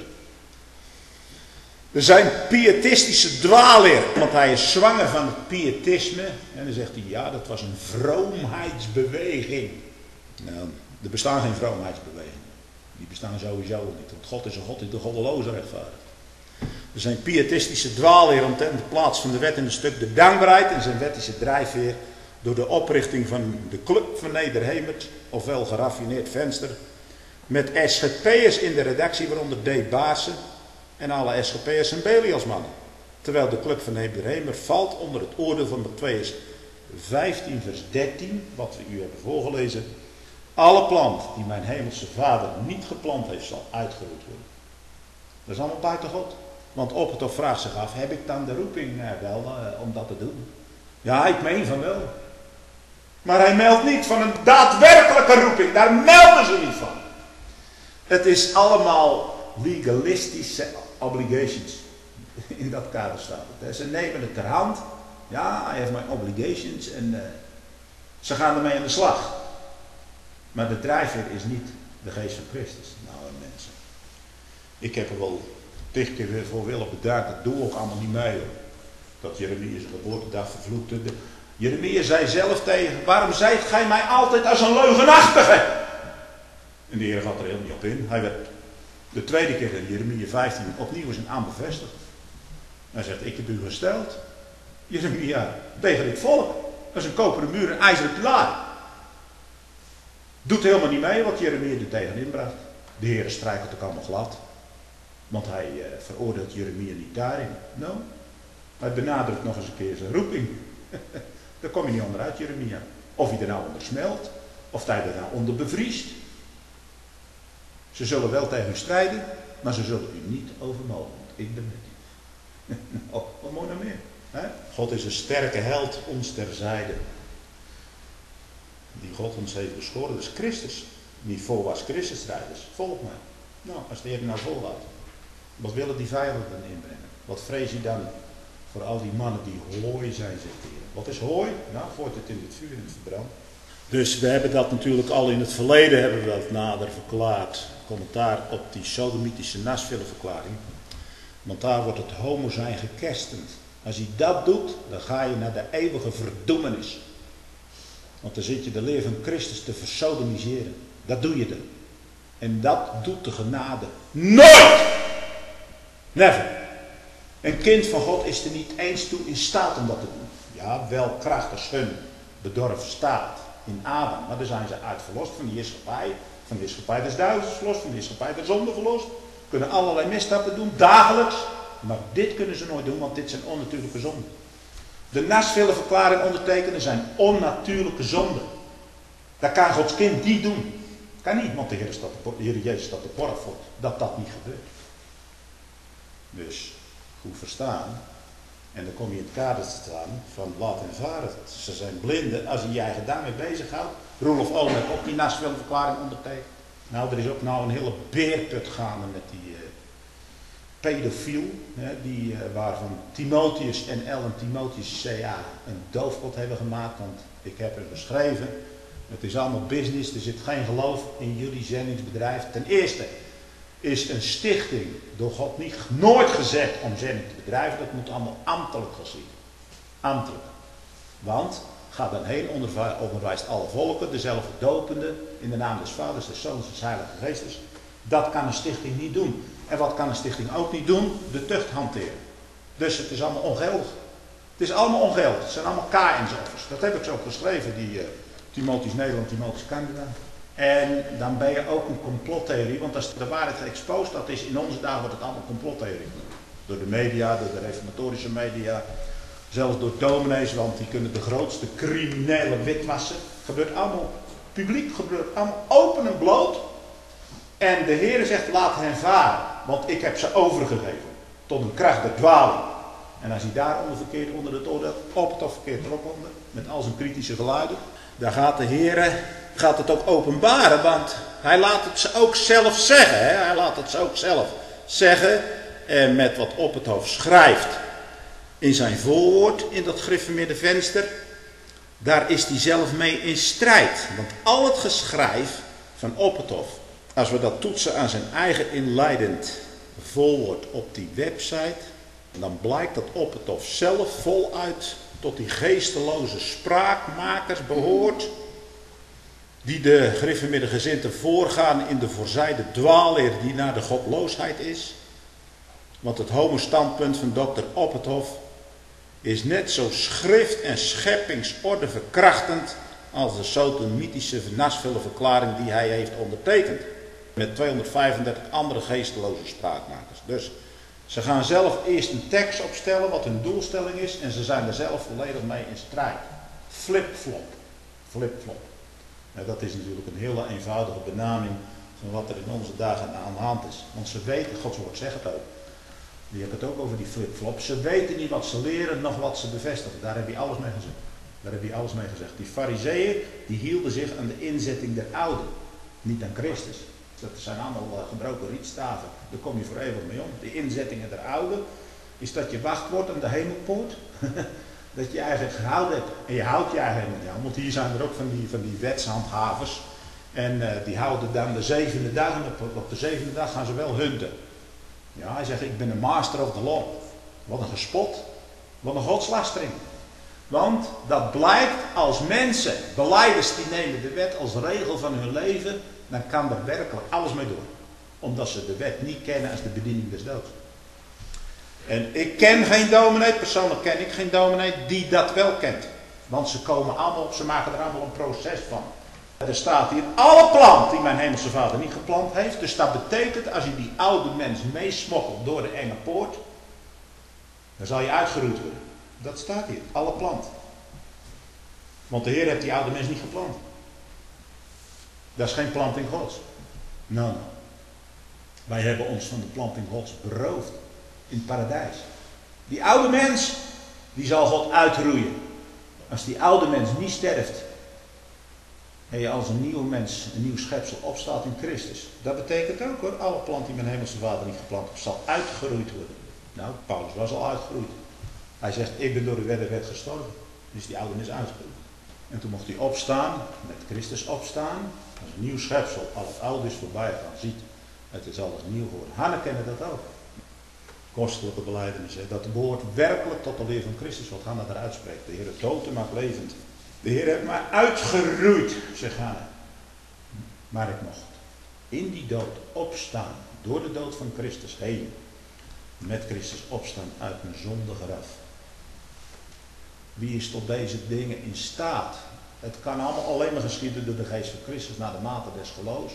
Er zijn pietistische dwaalleer, want hij is zwanger van het pietisme. En dan zegt hij, ja dat was een vroomheidsbeweging. Nou, er bestaan geen vroomheidsbewegingen. Die bestaan sowieso niet. Want God is een God die de goddeloze rechtvaardigt. Er zijn pietistische dwaalleer omtrent de plaats van de wet in een stuk de dankbaarheid en zijn wettische drijfveer door de oprichting van de Club van Nederhemert, ofwel geraffineerd venster, met S G P'ers in de redactie, waaronder D. Baarsen en alle S G P'ers en Belialsmannen. Terwijl de Club van Nederhemert valt onder het oordeel van Mattheüs vijftien vers dertien, wat we u hebben voorgelezen. Alle plant die mijn hemelse vader niet geplant heeft, zal uitgeroeid worden. Dat is allemaal buiten God. Want Opperhof vraagt zich af, heb ik dan de roeping uh, wel uh, om dat te doen? Ja, ik meen van wel. Maar hij meldt niet van een daadwerkelijke roeping. Daar melden ze niet van. Het is allemaal legalistische obligations. In dat kader staat het. Ze nemen het ter hand. Ja, I have my obligations. En uh, ze gaan ermee aan de slag. Maar de drijfveer is niet de geest van Christus. Nou mensen. Ik heb er wel tig keer voor willen bedanken. Dat doe ook allemaal niet mee hoor. Dat Jeremia zijn geboortedag vervloekte. Jeremia zei zelf tegen, waarom zijt gij mij altijd als een leugenachtige? En de Heer gaat er helemaal niet op in. Hij werd de tweede keer in Jeremia vijftien opnieuw zijn aan bevestigd. Hij zegt, ik heb u gesteld, Jeremia, tegen dit volk. Dat is een koperen muur, een ijzeren pilaar. Doet helemaal niet mee wat Jeremia er tegenin bracht. De Heer strijkt het ook allemaal glad. Want hij uh, veroordeelt Jeremia niet daarin. Nou, hij benadrukt nog eens een keer zijn roeping. Daar kom je niet onderuit, Jeremia. Of hij er nou onder smelt, of hij er nou onder bevriest. Ze zullen wel tegen u strijden, maar ze zullen u niet overmogen. Ik ben met u. Oh, wat mooi nou meer. Hè? God is een sterke held ons terzijde. Die God ons heeft beschoren, dat is Christus. Niet voorwaarts Christus strijders. Volg mij. Nou, als de Heer nou volhoudt. Wat willen die vijanden dan inbrengen? Wat vrees je dan voor al die mannen die hooi zijn, zegt de Heer. Wat is hooi? Nou, voort het in het vuur en het verbrand. Dus we hebben dat natuurlijk al in het verleden hebben we dat nader verklaard. Commentaar op die sodomitische Nashville-verklaring. Want daar wordt het homo zijn gekerstend. Als je dat doet, dan ga je naar de eeuwige verdoemenis. Want dan zit je de leer van Christus te versodomiseren. Dat doe je dan. En dat doet de genade nooit! Never! Een kind van God is er niet eens toe in staat om dat te doen. Ja, wel krachtig hun bedorven staat in Adam. Maar daar zijn ze uit verlost van die heerschappij. Van de heerschappij des duivels verlost. Van de heerschappij der zonde verlost. Kunnen allerlei misstappen doen, dagelijks. Maar dit kunnen ze nooit doen, want dit zijn onnatuurlijke zonden. De Nashville-verklaring ondertekenen zijn onnatuurlijke zonden. Dat kan Gods kind niet doen. Kan niet, want de Heer, staat de, de Heer Jezus staat de borg voor dat dat niet gebeurt. Dus, goed verstaan. En dan kom je in het kader te staan van laat en varen. Ze zijn blinden als je je eigen daarmee bezighoudt. Roelof Oom heeft ook die Nashville-verklaring ondertekend. Nou, er is ook nou een hele beerput gaande met die uh, pedofiel. Hè, die, uh, waarvan Timotheus en Ellen Timotheus C A een doofpot hebben gemaakt. Want ik heb er geschreven. Het is allemaal business. Er zit geen geloof in jullie zendingsbedrijf. Ten eerste is een stichting door God niet nooit gezet om zending te bedrijven. Dat moet allemaal ambtelijk geschieden. Ambtelijk. Want ga dan heen, onderwijst alle volken, dezelfde dopende, in de naam des Vaders, des Zoons, des Heilige Geestes. Dat kan een stichting niet doen. En wat kan een stichting ook niet doen? De tucht hanteren. Dus het is allemaal ongeldig. Het is allemaal ongeldig. Het zijn allemaal Kaïnsoffers. Dat heb ik zo geschreven, die uh, Timotheus Nederland, Timotheus Canada. En dan ben je ook een complottheorie, want als de waarheid geëxposed dat is, in onze dagen wordt het allemaal complottheorie. Door de media, door de reformatorische media, zelfs door dominees, want die kunnen de grootste criminelen witwassen. Gebeurt allemaal publiek, gebeurt allemaal open en bloot. En de Heer zegt, laat hen varen, want ik heb ze overgegeven tot een kracht der dwaling. En als hij daaronder verkeert onder het oordeel, op het of verkeerd erop onder, met al zijn kritische geluiden, daar gaat de Heer, gaat het ook openbaren, want hij laat het ze ook zelf zeggen. Hè? Hij laat het ze ook zelf zeggen, en met wat Opperhof schrijft in zijn voorwoord, in dat gereformeerde venster, daar is hij zelf mee in strijd. Want al het geschrijf van Opperhof, als we dat toetsen aan zijn eigen inleidend voorwoord op die website, dan blijkt dat Opperhof zelf voluit tot die geesteloze spraakmakers behoort, die de gereformeerde gezinten voorgaan in de voorzijde dwaalleer die naar de godloosheid is. Want het homo-standpunt van dokter Opperhof is net zo schrift- en scheppingsorde verkrachtend als de sodomitische Nashville-verklaring die hij heeft ondertekend. Met tweehonderdvijfendertig andere geesteloze spraakmakers. Dus ze gaan zelf eerst een tekst opstellen wat hun doelstelling is en ze zijn er zelf volledig mee in strijd. Flip-flop. Flip-flop. Nou, dat is natuurlijk een hele eenvoudige benaming van wat er in onze dagen aan de hand is. Want ze weten, Gods woord zegt het ook, Die hebben het ook over die flip-flop. Ze weten niet wat ze leren, nog wat ze bevestigen. Daar heb je alles mee gezegd. Daar heb je alles mee gezegd. Die fariseeën, die hielden zich aan de inzetting der oude. Niet aan Christus. Dat zijn allemaal uh, gebroken rietstaven. Daar kom je voor eeuwig mee om. De inzettingen der oude is dat je wacht wordt aan de hemelpoort. Dat je eigenlijk gehouden hebt. En je houdt je eigenlijk niet aan. Want hier zijn er ook van die, van die wetshandhavers. En uh, die houden dan de zevende dag. En op, op de zevende dag gaan ze wel hunten. Ja, hij zegt, ik ben een master of the law. Wat een gespot. Wat een godslastering. Want dat blijkt als mensen, belijders die nemen de wet als regel van hun leven, dan kan er werkelijk alles mee door. Omdat ze de wet niet kennen als de bediening des doods. En ik ken geen dominee, persoonlijk ken ik geen dominee die dat wel kent. Want ze komen allemaal op, ze maken er allemaal een proces van. Er staat hier, alle plant die mijn hemelse vader niet geplant heeft. Dus dat betekent, als je die oude mens meesmokkelt door de enge poort, dan zal je uitgeroeid worden. Dat staat hier, alle plant. Want de Heer heeft die oude mens niet geplant. Dat is geen planting Gods. Nou, nou. Wij hebben ons van de planting Gods beroofd. In het paradijs. Die oude mens, die zal God uitroeien. Als die oude mens niet sterft. En je als een nieuw mens, een nieuw schepsel opstaat in Christus. Dat betekent ook hoor, alle plant die mijn hemelse vader niet geplant heeft, zal uitgeroeid worden. Nou, Paulus was al uitgeroeid. Hij zegt, ik ben door de wet, de wet gestorven. Dus die oude mens uitgeroeid. En toen mocht hij opstaan, met Christus opstaan. Als een nieuw schepsel, al het oude is voorbij gaan, ziet. Het is alles nieuw geworden. Hannen kennen dat ook. Kostelijke belijdenis. Hè? Dat behoort werkelijk tot de leer van Christus, wat Hanna eruit spreekt. De Heer het dood maakt levend. De Heer heeft mij uitgeroeid, zegt Hanna. Maar ik mocht in die dood opstaan, door de dood van Christus heen. Met Christus opstaan uit mijn zondige graf. Wie is tot deze dingen in staat? Het kan allemaal alleen maar geschieden door de geest van Christus, naar de mate des geloofs.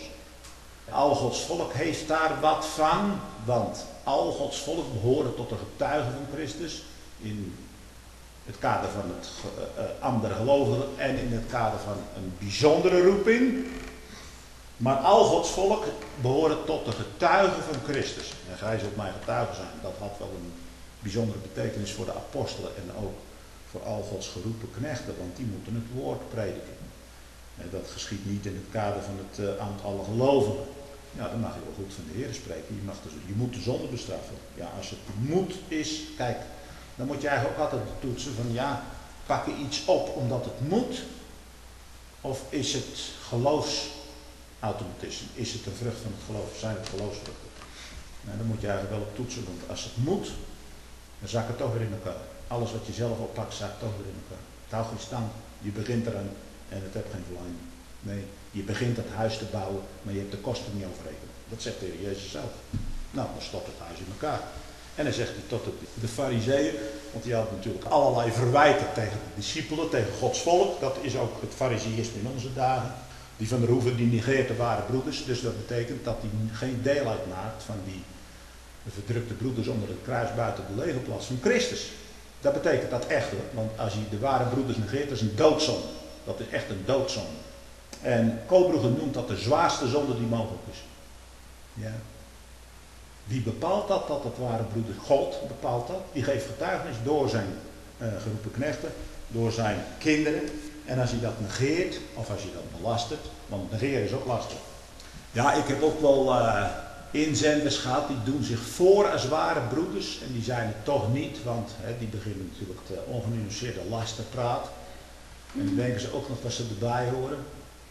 Al Gods volk heeft daar wat van, want al Gods volk behoren tot de getuigen van Christus in het kader van het uh, uh, andere gelovigen en in het kader van een bijzondere roeping. Maar al Gods volk behoren tot de getuigen van Christus. En gij zult mijn getuigen zijn. Dat had wel een bijzondere betekenis voor de apostelen en ook voor al Gods geroepen knechten, want die moeten het woord prediken. En dat geschiet niet in het kader van het uh, ambt alle gelovigen. Ja, dan mag je wel goed van de Heer spreken. Je, mag de, je moet de zonde bestraffen. Ja, als het moet is, kijk, dan moet je eigenlijk ook altijd toetsen van ja, pak je iets op omdat het moet? Of is het geloofsautomatisme? Is het een vrucht van het geloof? Zijn het geloofsvruchten? Nou, dan moet je eigenlijk wel op toetsen, want als het moet, dan zakt het toch weer in elkaar. Alles wat je zelf oppakt, zakt toch weer in elkaar. Het houdt geen stand. Je begint eraan en het heeft geen verlanging. Nee, je begint het huis te bouwen, maar je hebt de kosten niet overrekend. Dat zegt de Heer Jezus zelf. Nou, dan stopt het huis in elkaar. En dan zegt hij tot de, de fariseeën, want die hadden natuurlijk allerlei verwijten tegen de discipelen, tegen Gods volk. Dat is ook het fariseïsme in onze dagen. Die van der Hoeven, die negeert de ware broeders. Dus dat betekent dat hij geen deel uitmaakt van die verdrukte broeders onder het kruis buiten de legerplaats van Christus. Dat betekent dat echt hoor, want als je de ware broeders negeert, dat is een doodzonde. Dat is echt een doodzonde. En Koolbroeger noemt dat de zwaarste zonde die mogelijk is. Ja. Wie bepaalt dat, dat het ware broeder? God bepaalt dat. Die geeft getuigenis door zijn uh, geroepen knechten, door zijn kinderen. En als hij dat negeert, of als je dat belastert, want negeren is ook lastig. Ja, ik heb ook wel uh, inzenders gehad, die doen zich voor als ware broeders. En die zijn het toch niet, want hè, die beginnen natuurlijk de ongenuanceerde lasterpraat. En dan denken ze ook nog dat ze erbij horen.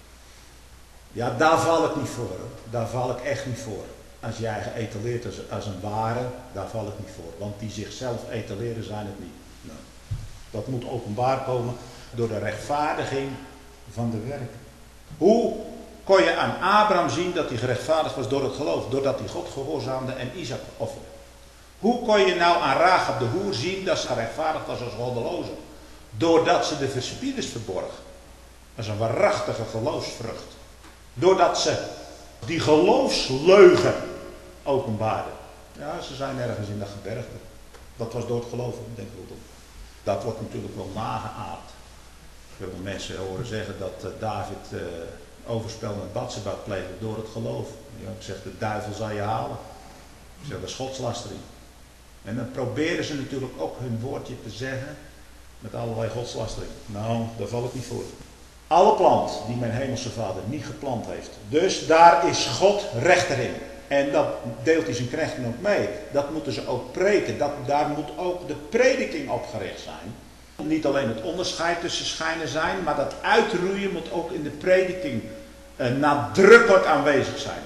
Ja, daar val ik niet voor. Hoor. Daar val ik echt niet voor. Als jij je etaleert als, als een ware, daar val ik niet voor. Want die zichzelf etaleren zijn het niet. Nou, dat moet openbaar komen door de rechtvaardiging van de werken. Hoe kon je aan Abraham zien dat hij gerechtvaardigd was door het geloof? Doordat hij God gehoorzaamde en Isaac offerde. Hoe kon je nou aan Rachab de hoer zien dat ze gerechtvaardigd was als goddeloze? Doordat ze de verspieders verborg. Dat is een waarachtige geloofsvrucht. Doordat ze die geloofsleugen openbaarden. Ja, ze zijn ergens in dat gebergte. Dat was door het geloof, denk ik wel. Dat wordt natuurlijk wel nageaapt. Ik wil mensen horen zeggen dat uh, David uh, overspel met Batseba pleegde door het geloof. Ja, ik zeg, de duivel zal je halen. Ik zeg, dat is godslastering. En dan proberen ze natuurlijk ook hun woordje te zeggen met allerlei godslastering. Nou, daar val ik niet voor. Alle plant die mijn hemelse Vader niet geplant heeft. Dus daar is God rechter in. En dat deelt hij zijn knechten ook mee. Dat moeten ze ook preken. Dat, daar moet ook de prediking op gericht zijn. Niet alleen het onderscheid tussen schijnen zijn, maar dat uitroeien moet ook in de prediking eh, nadrukkelijk aanwezig zijn.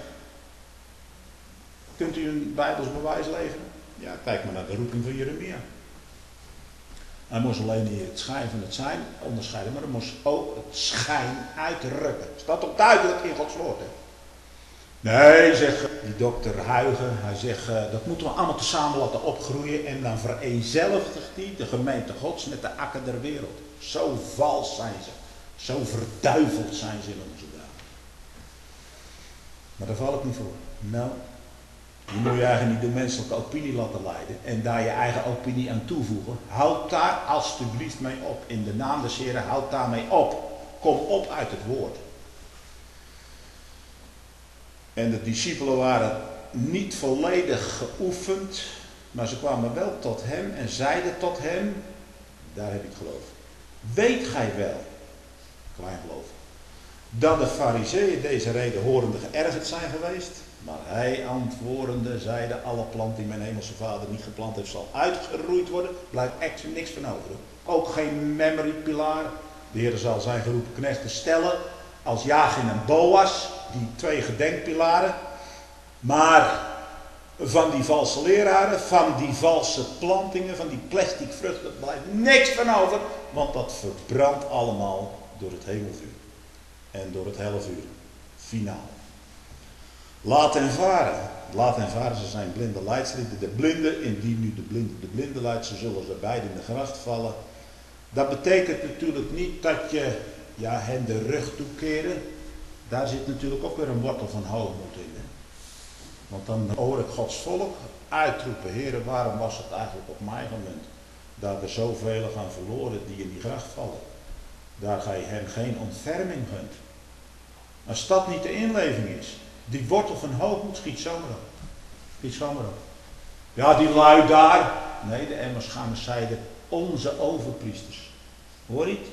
Kunt u een Bijbels bewijs leveren? Ja, kijk maar naar de roeping van Jeremia. Hij moest alleen niet het schijn van het zijn onderscheiden, maar hij moest ook het schijn uitrukken. Staat toch duidelijk in Gods woord, hè? Nee, zegt die dokter Huygen, hij zegt, uh, dat moeten we allemaal tezamen laten opgroeien en dan vereenzelvigt hij de gemeente Gods met de akker der wereld. Zo vals zijn ze, zo verduiveld zijn ze in onze dagen. Maar daar val ik niet voor. Nou, je moet je eigenlijk niet de menselijke opinie laten leiden en daar je eigen opinie aan toevoegen. Houd daar alstublieft mee op. In de naam des Heren, houd daarmee op. Kom op uit het woord. En de discipelen waren niet volledig geoefend, maar ze kwamen wel tot hem en zeiden tot hem, daar heb ik geloof. Weet gij wel, klein geloof, dat de Farizeeën deze reden horende geërgerd zijn geweest? Maar hij antwoordende zeide, alle plant die mijn hemelse Vader niet geplant heeft zal uitgeroeid worden. Blijft echt niks van over. Ook geen memory pilaar. De Heer zal zijn geroepen knechten stellen als Jachin en Boas, die twee gedenkpilaren. Maar van die valse leraren, van die valse plantingen, van die plastic vruchten, er blijft niks van over. Want dat verbrandt allemaal door het hemelvuur. En door het hellevuur. Finaal. Laat hen varen. Laat hen varen, ze zijn blinde leidslieden. De blinden, indien nu de blinde de blinde leidt, ze zullen ze beiden in de gracht vallen. Dat betekent natuurlijk niet dat je ja, hen de rug toekeren. Daar zit natuurlijk ook weer een wortel van hoogmoed in. Hè? Want dan hoor ik Gods volk uitroepen, Heere, waarom was het eigenlijk op mij gemunt? Dat er zoveel gaan verloren die in die gracht vallen. Daar ga je hen geen ontferming gunt. Als dat niet de inleving is, die wortel van hoogmoed schiet zomaar op. Schiet zomaar op. Ja, die lui daar. Nee, de Emmersgamers zeiden, onze overpriesters. Hoor je het?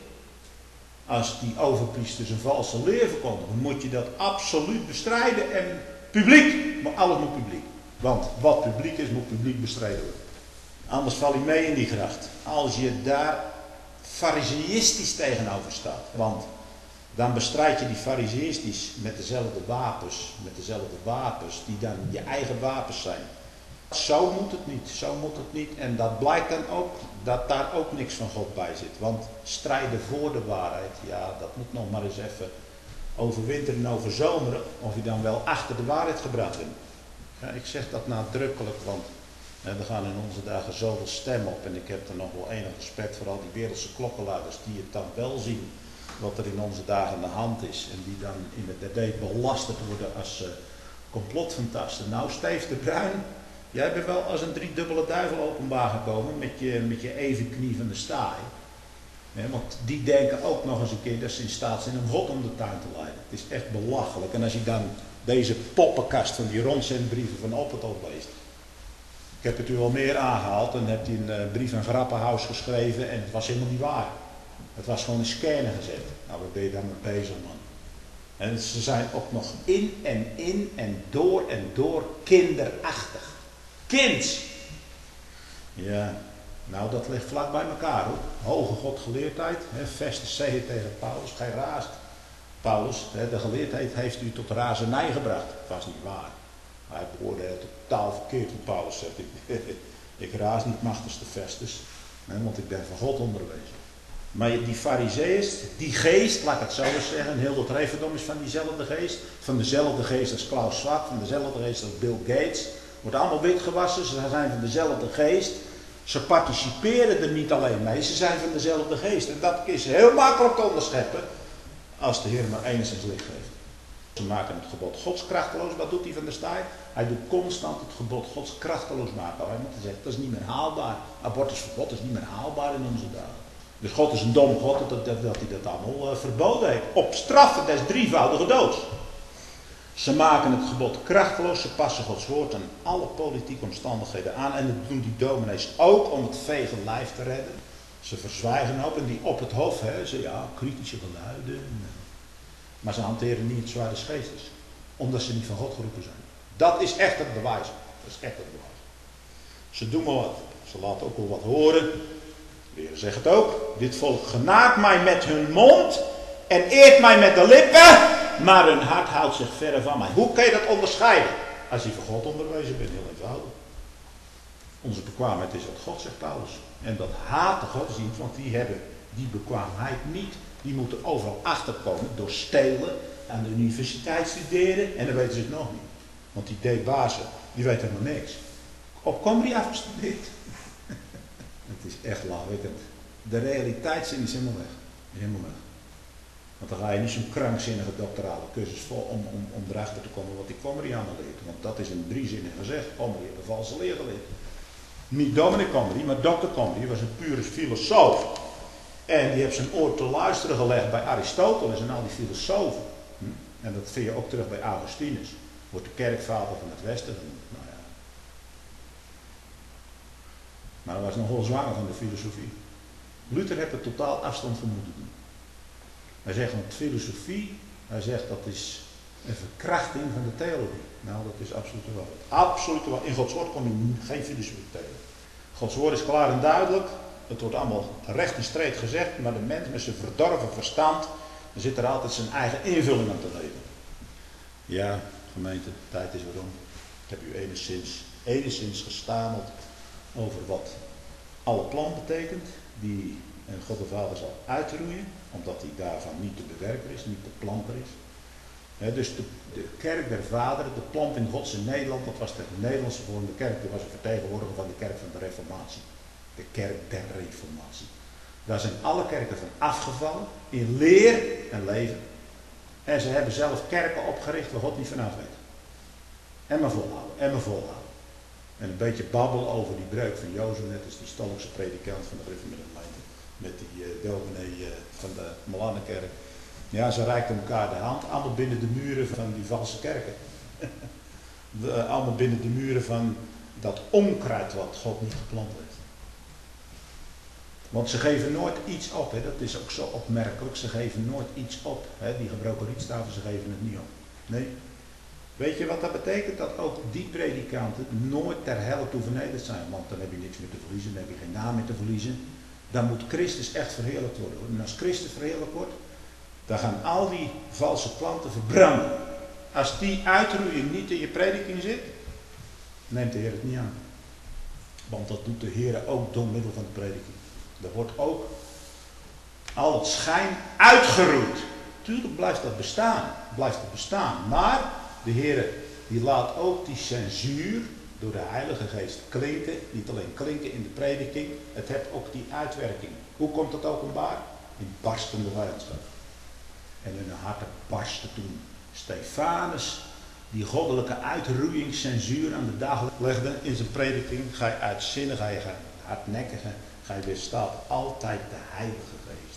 Als die overpriesters een valse leer verkondigen, moet je dat absoluut bestrijden. En publiek, maar alles moet publiek. Want wat publiek is, moet publiek bestreden worden. Anders val je mee in die gracht. Als je daar fariseïstisch tegenover staat. Want dan bestrijd je die fariseïstisch met dezelfde wapens. Met dezelfde wapens die dan je eigen wapens zijn. Zo moet het niet, zo moet het niet. En dat blijkt dan ook dat daar ook niks van God bij zit. Want strijden voor de waarheid, ja, dat moet nog maar eens even overwinteren en overzomeren. Of je dan wel achter de waarheid gebracht bent. Ja, ik zeg dat nadrukkelijk, want hè, er gaan in onze dagen zoveel stemmen op. En ik heb er nog wel enig respect voor al die wereldse klokkenluiders die het dan wel zien. Wat er in onze dagen aan de hand is. En die dan in het D D belasterd worden als uh, complotfantasten. Nou, Steve de Bruin. Jij bent wel als een driedubbele duivel openbaar gekomen met je, met je evenknie van de staai. Ja, want die denken ook nog eens een keer dat ze in staat zijn om God om de tuin te leiden. Het is echt belachelijk. En als je dan deze poppenkast van die rondzendbrieven van Opperton leest. Ik heb het u al meer aangehaald en heb hij een uh, brief aan Grappenhaus geschreven en het was helemaal niet waar. Het was gewoon in scanner gezet. Nou, waar ben je daar mee bezig, man? En ze zijn ook nog in en in en door en door kinderachtig. Kind! Ja, nou dat ligt vlak bij elkaar hoor. Hoge godgeleerdheid, Festus zei het tegen Paulus, gij raast. Paulus, hè, de geleerdheid heeft u tot razernij gebracht. Dat was niet waar. Hij beoordeelt totaal verkeerd wat Paulus zegt. Ik, ik raas niet machtigste Festus, hè, want ik ben van God onderwezen. Maar die fariseeërs, die geest, laat ik het zo eens zeggen, heel dat Reverdom is van diezelfde geest. Van dezelfde geest als Klaus Schwab, van dezelfde geest als Bill Gates. Wordt allemaal wit gewassen, ze zijn van dezelfde geest. Ze participeren er niet alleen mee, ze zijn van dezelfde geest. En dat is heel makkelijk te onderscheppen als de Heer maar enigszins licht geeft. Ze maken het gebod Gods krachteloos. Wat doet hij van der Staaij? Hij doet constant het gebod Gods krachteloos maken. Wij moeten zeggen, dat is niet meer haalbaar. Abortusverbod is niet meer haalbaar in onze dagen. Dus God is een dom God dat, dat, dat hij dat allemaal uh, verboden heeft. Op straffen des drievoudige doods. Ze maken het gebod krachteloos, ze passen Gods woord aan alle politieke omstandigheden aan. En dat doen die dominees ook om het vege lijf te redden. Ze verzwijgen ook en die op het hoofd, hè, ze ja, kritische geluiden. Maar ze hanteren niet het zwaard des geestes. Omdat ze niet van God geroepen zijn. Dat is echt het bewijs. Dat is echt het bewijs. Ze doen maar wat. Ze laten ook wel wat horen. De Heer zegt het ook. Dit volk genaakt mij met hun mond en eert mij met de lippen. Maar hun hart houdt zich verre van mij. Hoe kun je dat onderscheiden? Als je van God onderwezen bent, heel eenvoudig. Onze bekwaamheid is wat God zegt, Paulus. En dat haat de godsdienst, want die hebben die bekwaamheid niet. Die moeten overal achterkomen door stelen, aan de universiteit studeren. En dan weten ze het nog niet. Want die D-bazen, die weten helemaal niks. Op Comrie afgestudeerd. Het is echt lachwekkend. De realiteitszin is helemaal weg. Helemaal weg. Want dan ga je niet zo'n krankzinnige doctorale cursus vol om, om, om erachter te komen wat die Comrie allemaal leert. Want dat is in drie zinnen gezegd. Comrie heeft een valse leer geleerd. Niet Dominic Comrie, maar dokter Comrie was een pure filosoof. En die heeft zijn oor te luisteren gelegd bij Aristoteles en al die filosofen. Hm? En dat vind je ook terug bij Augustinus. Wordt de kerkvader van het Westen genoemd. Nou ja. Maar hij was nogal zwanger van de filosofie. Luther heeft er totaal afstand van moeten doen. Hij zegt, want filosofie, hij zegt dat is een verkrachting van de theologie. Nou, dat is absoluut wel. Absoluut wel. In Gods woord kom je geen filosofie tegen. Gods woord is klaar en duidelijk. Het wordt allemaal recht en streed gezegd, maar de mens met zijn verdorven verstand zit er altijd zijn eigen invulling aan te geven. Ja, gemeente, tijd is waarom. Ik heb u enigszins, enigszins gestameld over wat alle plan betekent, die God de Vader zal uitroeien, omdat hij daarvan niet de bewerker is, niet de planter is. He, dus de, de kerk der vaderen, de planting Gods in Nederland, dat was de Nederlandse vorm. De kerk, dat was een vertegenwoordiger van de kerk van de Reformatie. De kerk der Reformatie. Daar zijn alle kerken van afgevallen, in leer en leven. En ze hebben zelf kerken opgericht waar God niet vanaf weet. En maar volhouden, en maar volhouden. En een beetje babbel over die breuk van Jozef, net als die Stolkse predikant van de Gereformeerde Gemeente. Met die uh, dominee uh, van de Malanenkerk. Ja, ze reikten elkaar de hand, allemaal binnen de muren van die valse kerken. de, uh, allemaal binnen de muren van dat onkruid wat God niet geplant heeft. Want ze geven nooit iets op, hè. Dat is ook zo opmerkelijk. Ze geven nooit iets op. Hè. Die gebroken rietstaven, ze geven het niet op. Nee. Weet je wat dat betekent? Dat ook die predikanten nooit ter helle toe vernederd zijn. Want dan heb je niks meer te verliezen, dan heb je geen naam meer te verliezen. Dan moet Christus echt verheerlijkt worden. En als Christus verheerlijkt wordt, dan gaan al die valse planten verbranden. Als die uitroeiing niet in je prediking zit, neemt de Heer het niet aan. Want dat doet de Heer ook door middel van de prediking. Er wordt ook al het schijn uitgeroeid. Tuurlijk blijft dat bestaan. Blijft het bestaan. Maar de Heer die laat ook die censuur door de Heilige Geest klinken. Niet alleen klinken in de prediking. Het heeft ook die uitwerking. Hoe komt dat openbaar? In barstende vijandschap. En in hun harten barstte toen Stefanus die goddelijke uitroeiing, censuur aan de dag legde in zijn prediking. Ga je uitzinnig, ga je hardnekkige. Hij weerstaat altijd de Heilige Geest.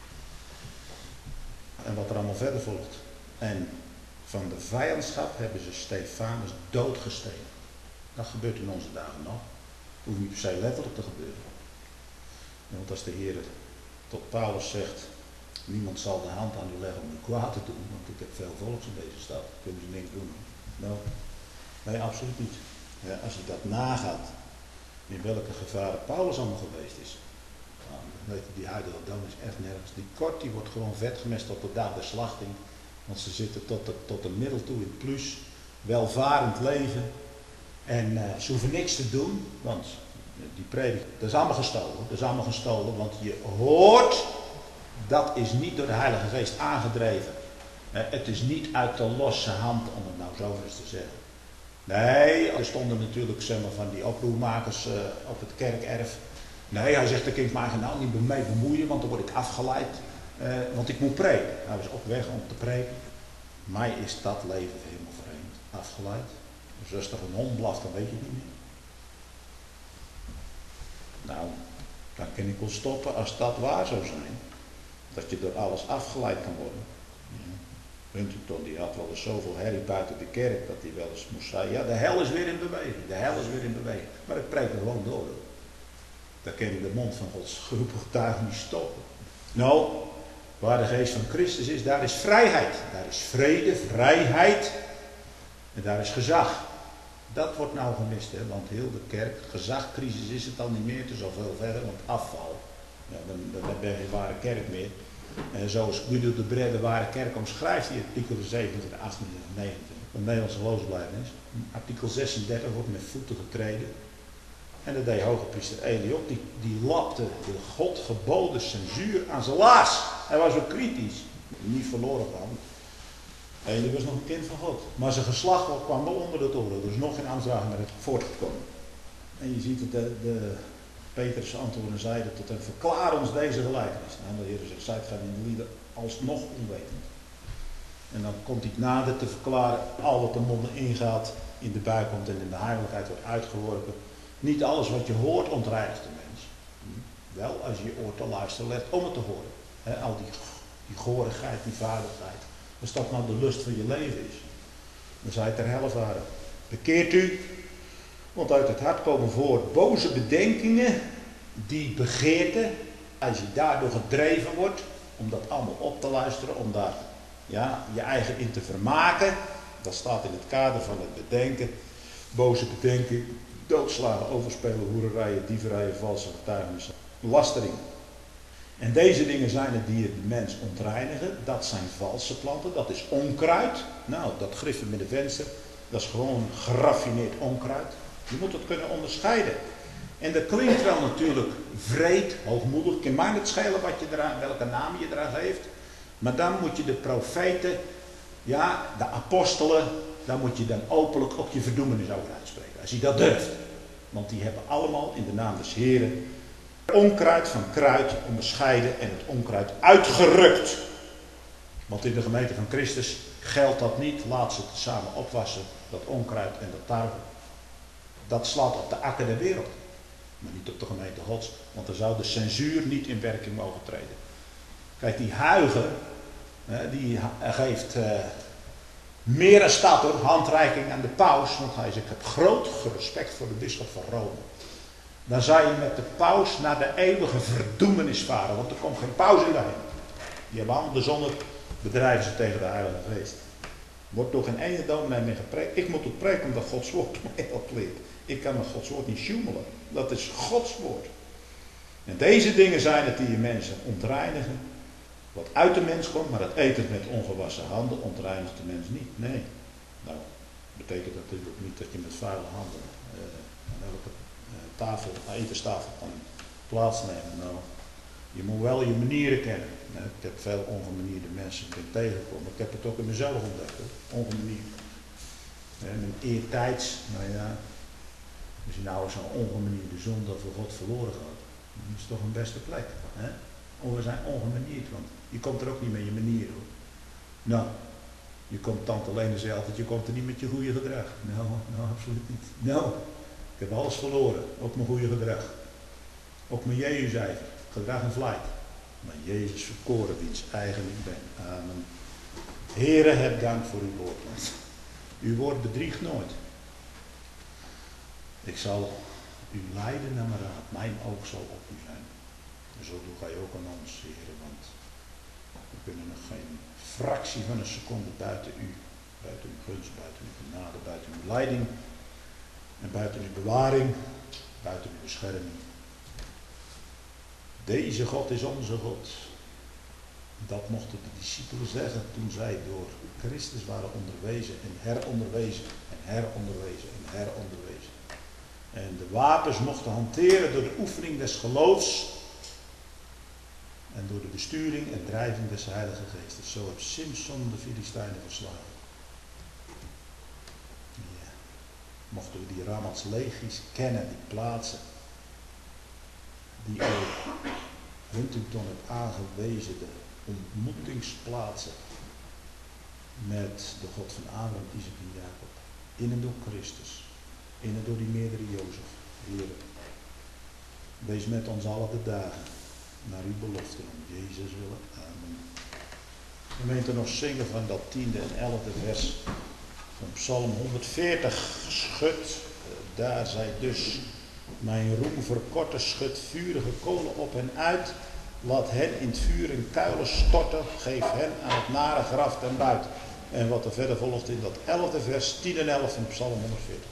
En wat er allemaal verder volgt. En van de vijandschap hebben ze Stefanus doodgestenen. Dat gebeurt in onze dagen nog. Het hoeft niet per se letterlijk te gebeuren. Want als de Heer tot Paulus zegt, niemand zal de hand aan u leggen om u kwaad te doen, want ik heb veel volks in deze stad, kunnen ze niks doen. Nou, nee, absoluut niet. Ja, als je dat nagaat, in welke gevaren Paulus allemaal geweest is. Nou, weet je, die huidige dood is echt nergens. Die kort die wordt gewoon vetgemest tot de dag der slachting. Want ze zitten tot de, tot de middel toe in het plus. Welvarend leven. En uh, ze hoeven niks te doen. Want die predik, dat is allemaal gestolen. Dat is allemaal gestolen. Want je hoort, dat is niet door de Heilige Geest aangedreven. Uh, het is niet uit de losse hand, om het nou zo eens te zeggen. Nee, er stonden natuurlijk zeg maar, van die oproermakers uh, op het kerkerf. Nee, hij zegt, daar kan ik me nou niet mee bemoeien, want dan word ik afgeleid. Uh, want ik moet preken. Hij was op weg om te preken. Mij is dat leven helemaal vreemd. Afgeleid. Dus als er een hond blaft, dan weet je het niet meer. Nou, dan kan ik wel stoppen als dat waar zou zijn. Dat je door alles afgeleid kan worden. Ja. Huntington die had wel eens zoveel herrie buiten de kerk dat hij wel eens moest zeggen, ja, de hel is weer in beweging, de hel is weer in beweging. Maar ik preek er gewoon door. Daar kan ik de mond van Gods getuigen niet stoppen. Nou, waar de geest van Christus is, daar is vrijheid. Daar is vrede, vrijheid en daar is gezag. Dat wordt nou gemist, hè? Want heel de kerk, gezagcrisis is het al niet meer, het is al veel verder, want afval. Ja, dan, dan ben je geen ware kerk meer. En zoals Guido de Bre de ware kerk omschrijft, die artikel zevenentwintig, achtentwintig, negenentwintig, van de Nederlandse geloofsbelijdenis. Artikel zesendertig wordt met voeten getreden. En dat deed hoge priester Eli ook, die, die lapte de God geboden censuur aan zijn laars. Hij was ook kritisch, niet verloren van. Eli was nog een kind van God. Maar zijn geslacht kwam wel onder het oordeel, dus nog geen aanslagen met het voortgekomen. En je ziet dat de, de Petrus antwoorden zeiden tot hem, verklaar ons deze gelijkenis. Nou, de Heer zegt, zijt gij in de lieden alsnog onwetend. En dan komt hij nader te verklaren, al wat de monden ingaat, in de buik komt en in de heiligheid wordt uitgeworpen. Niet alles wat je hoort ontreinigt de mens. Wel, als je je oor te luisteren legt om het te horen. He, al die, die gorigheid, die vaardigheid. Als dat nou de lust van je leven is, dan zou je ter helle varen. Bekeert u, want uit het hart komen voort boze bedenkingen, die begeerten, als je daardoor gedreven wordt, om dat allemaal op te luisteren, om daar ja, je eigen in te vermaken. Dat staat in het kader van het bedenken. Boze bedenken, doodslagen, overspelen, hoererijen, dieverijen, valse getuigenissen, lasteringen. En deze dingen zijn het die de mens ontreinigen. Dat zijn valse planten, dat is onkruid. Nou, dat griffen met de venster, dat is gewoon geraffineerd onkruid. Je moet het kunnen onderscheiden. En dat klinkt wel natuurlijk wreed, hoogmoedig. Je kan mij niet schelen wat je eraan, welke naam je eraan geeft. Maar dan moet je de profeten, ja, de apostelen, daar moet je dan openlijk ook je verdoemenis over uitspreken. Als je dat durft. Want die hebben allemaal in de naam des Heren onkruid van kruid onderscheiden en het onkruid uitgerukt. Want in de gemeente van Christus geldt dat niet. Laat ze het samen opwassen, dat onkruid en dat tarwe. Dat slaat op de akker der wereld. Maar niet op de gemeente Gods. Want dan zou de censuur niet in werking mogen treden. Kijk, die Huigen, die geeft uh, meer dan staat door handreiking aan de paus. Want hij zegt, ik heb groot respect voor de bisschop van Rome. Dan zou je met de paus naar de eeuwige verdoemenis varen. Want er komt geen paus in de hemel. Die hebben allemaal de zonde, bedrijven ze tegen de Heilige Geest. Wordt door geen ene dominee meer gepreekt. Ik moet het preken omdat Gods woord mij opleert. Ik kan met Gods woord niet sjoemelen. Dat is Gods woord. En deze dingen zijn het die je mensen ontreinigen. Wat uit de mens komt, maar het eten met ongewassen handen ontreinigt de mens niet. Nee. Nou, betekent dat natuurlijk niet dat je met vuile handen uh, aan elke uh, tafel, etenstafel kan plaatsnemen. Nou, je moet wel je manieren kennen. Nou, ik heb veel ongemanierde mensen tegengekomen. Ik heb het ook in mezelf ontdekt. Hè? Ongemanierd. En een eertijds, nou ja, als je nou zo'n ongemanierde zonde voor God verloren gaat, dan is het toch een beste plek. Hè? Of we zijn ongemanierd, want je komt er ook niet met je manieren. Hoor. Nou, je komt, tante Lene zei altijd, je komt er niet met je goede gedrag. Nou, nou, absoluut niet. Nou, ik heb alles verloren, ook mijn goede gedrag. Ook mijn Jezus-ijver, gedrag en vlijt. Maar Jezus verkoren wiens eigen ik ben. Amen. Heere, heb dank voor uw woord. Uw woord bedriegt nooit. Ik zal u leiden naar mijn raad. Mijn oog zal op u zijn. En zo doe gij ook aan ons, Heere, want we kunnen nog geen fractie van een seconde buiten u, buiten uw gunst, buiten uw genade, buiten uw leiding en buiten uw bewaring, buiten uw bescherming. Deze God is onze God. Dat mochten de discipelen zeggen toen zij door Christus waren onderwezen en heronderwezen en heronderwezen en heronderwezen. En de wapens mochten hanteren door de oefening des geloofs en door de besturing en drijving des Heilige Geestes. Zo heeft Simson de Filistijnen verslagen. Ja. Mochten we die Ramats legies kennen, die plaatsen die ook Huntington heeft aangewezen, de ontmoetingsplaatsen met de God van Abraham, Isaac en Jacob. In en door Christus. In en door die meerdere Jozef. Heer, wees met ons alle de dagen naar uw belofte om Jezus willen. Amen. Gemeente nog zingen van dat tiende en elfde vers van Psalm honderdveertig. Schud, daar zij dus mijn roem verkorten, schud vurige kolen op hen uit. Laat hen in het vuur en kuilen storten, geef hen aan het nare graf ten buiten. En wat er verder volgt in dat elfde vers, tien en elf van Psalm honderdveertig.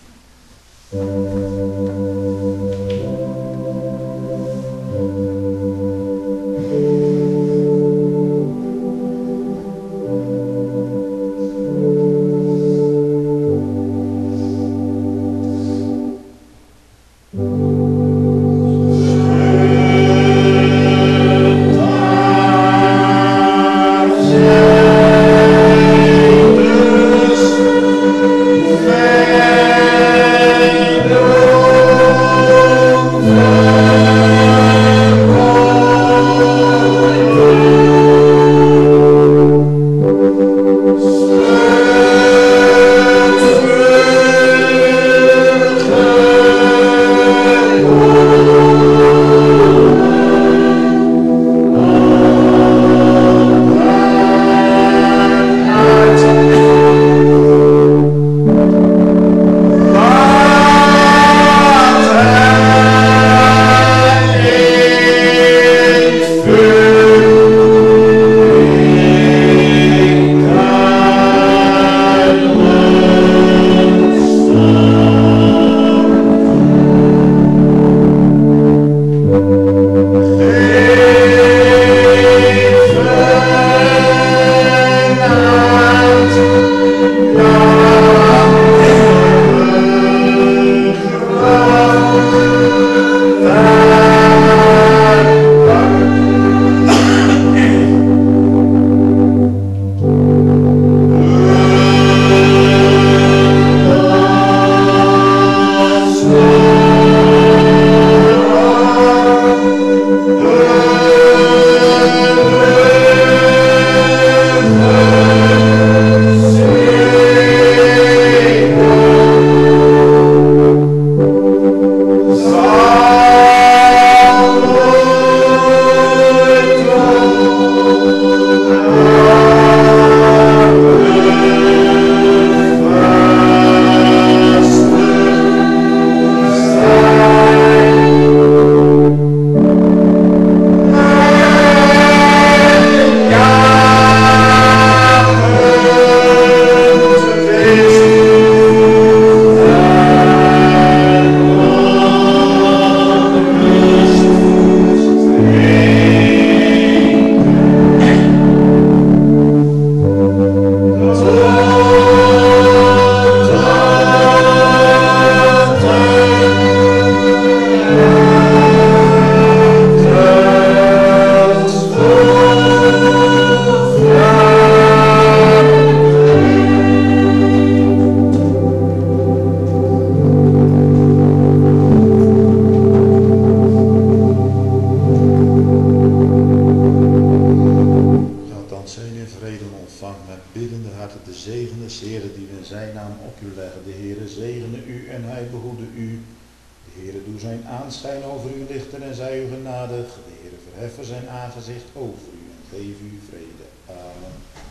Aanschijn over u lichten en zij u genadig. De Heere verheffen zijn aangezicht over u en geef u vrede. Amen.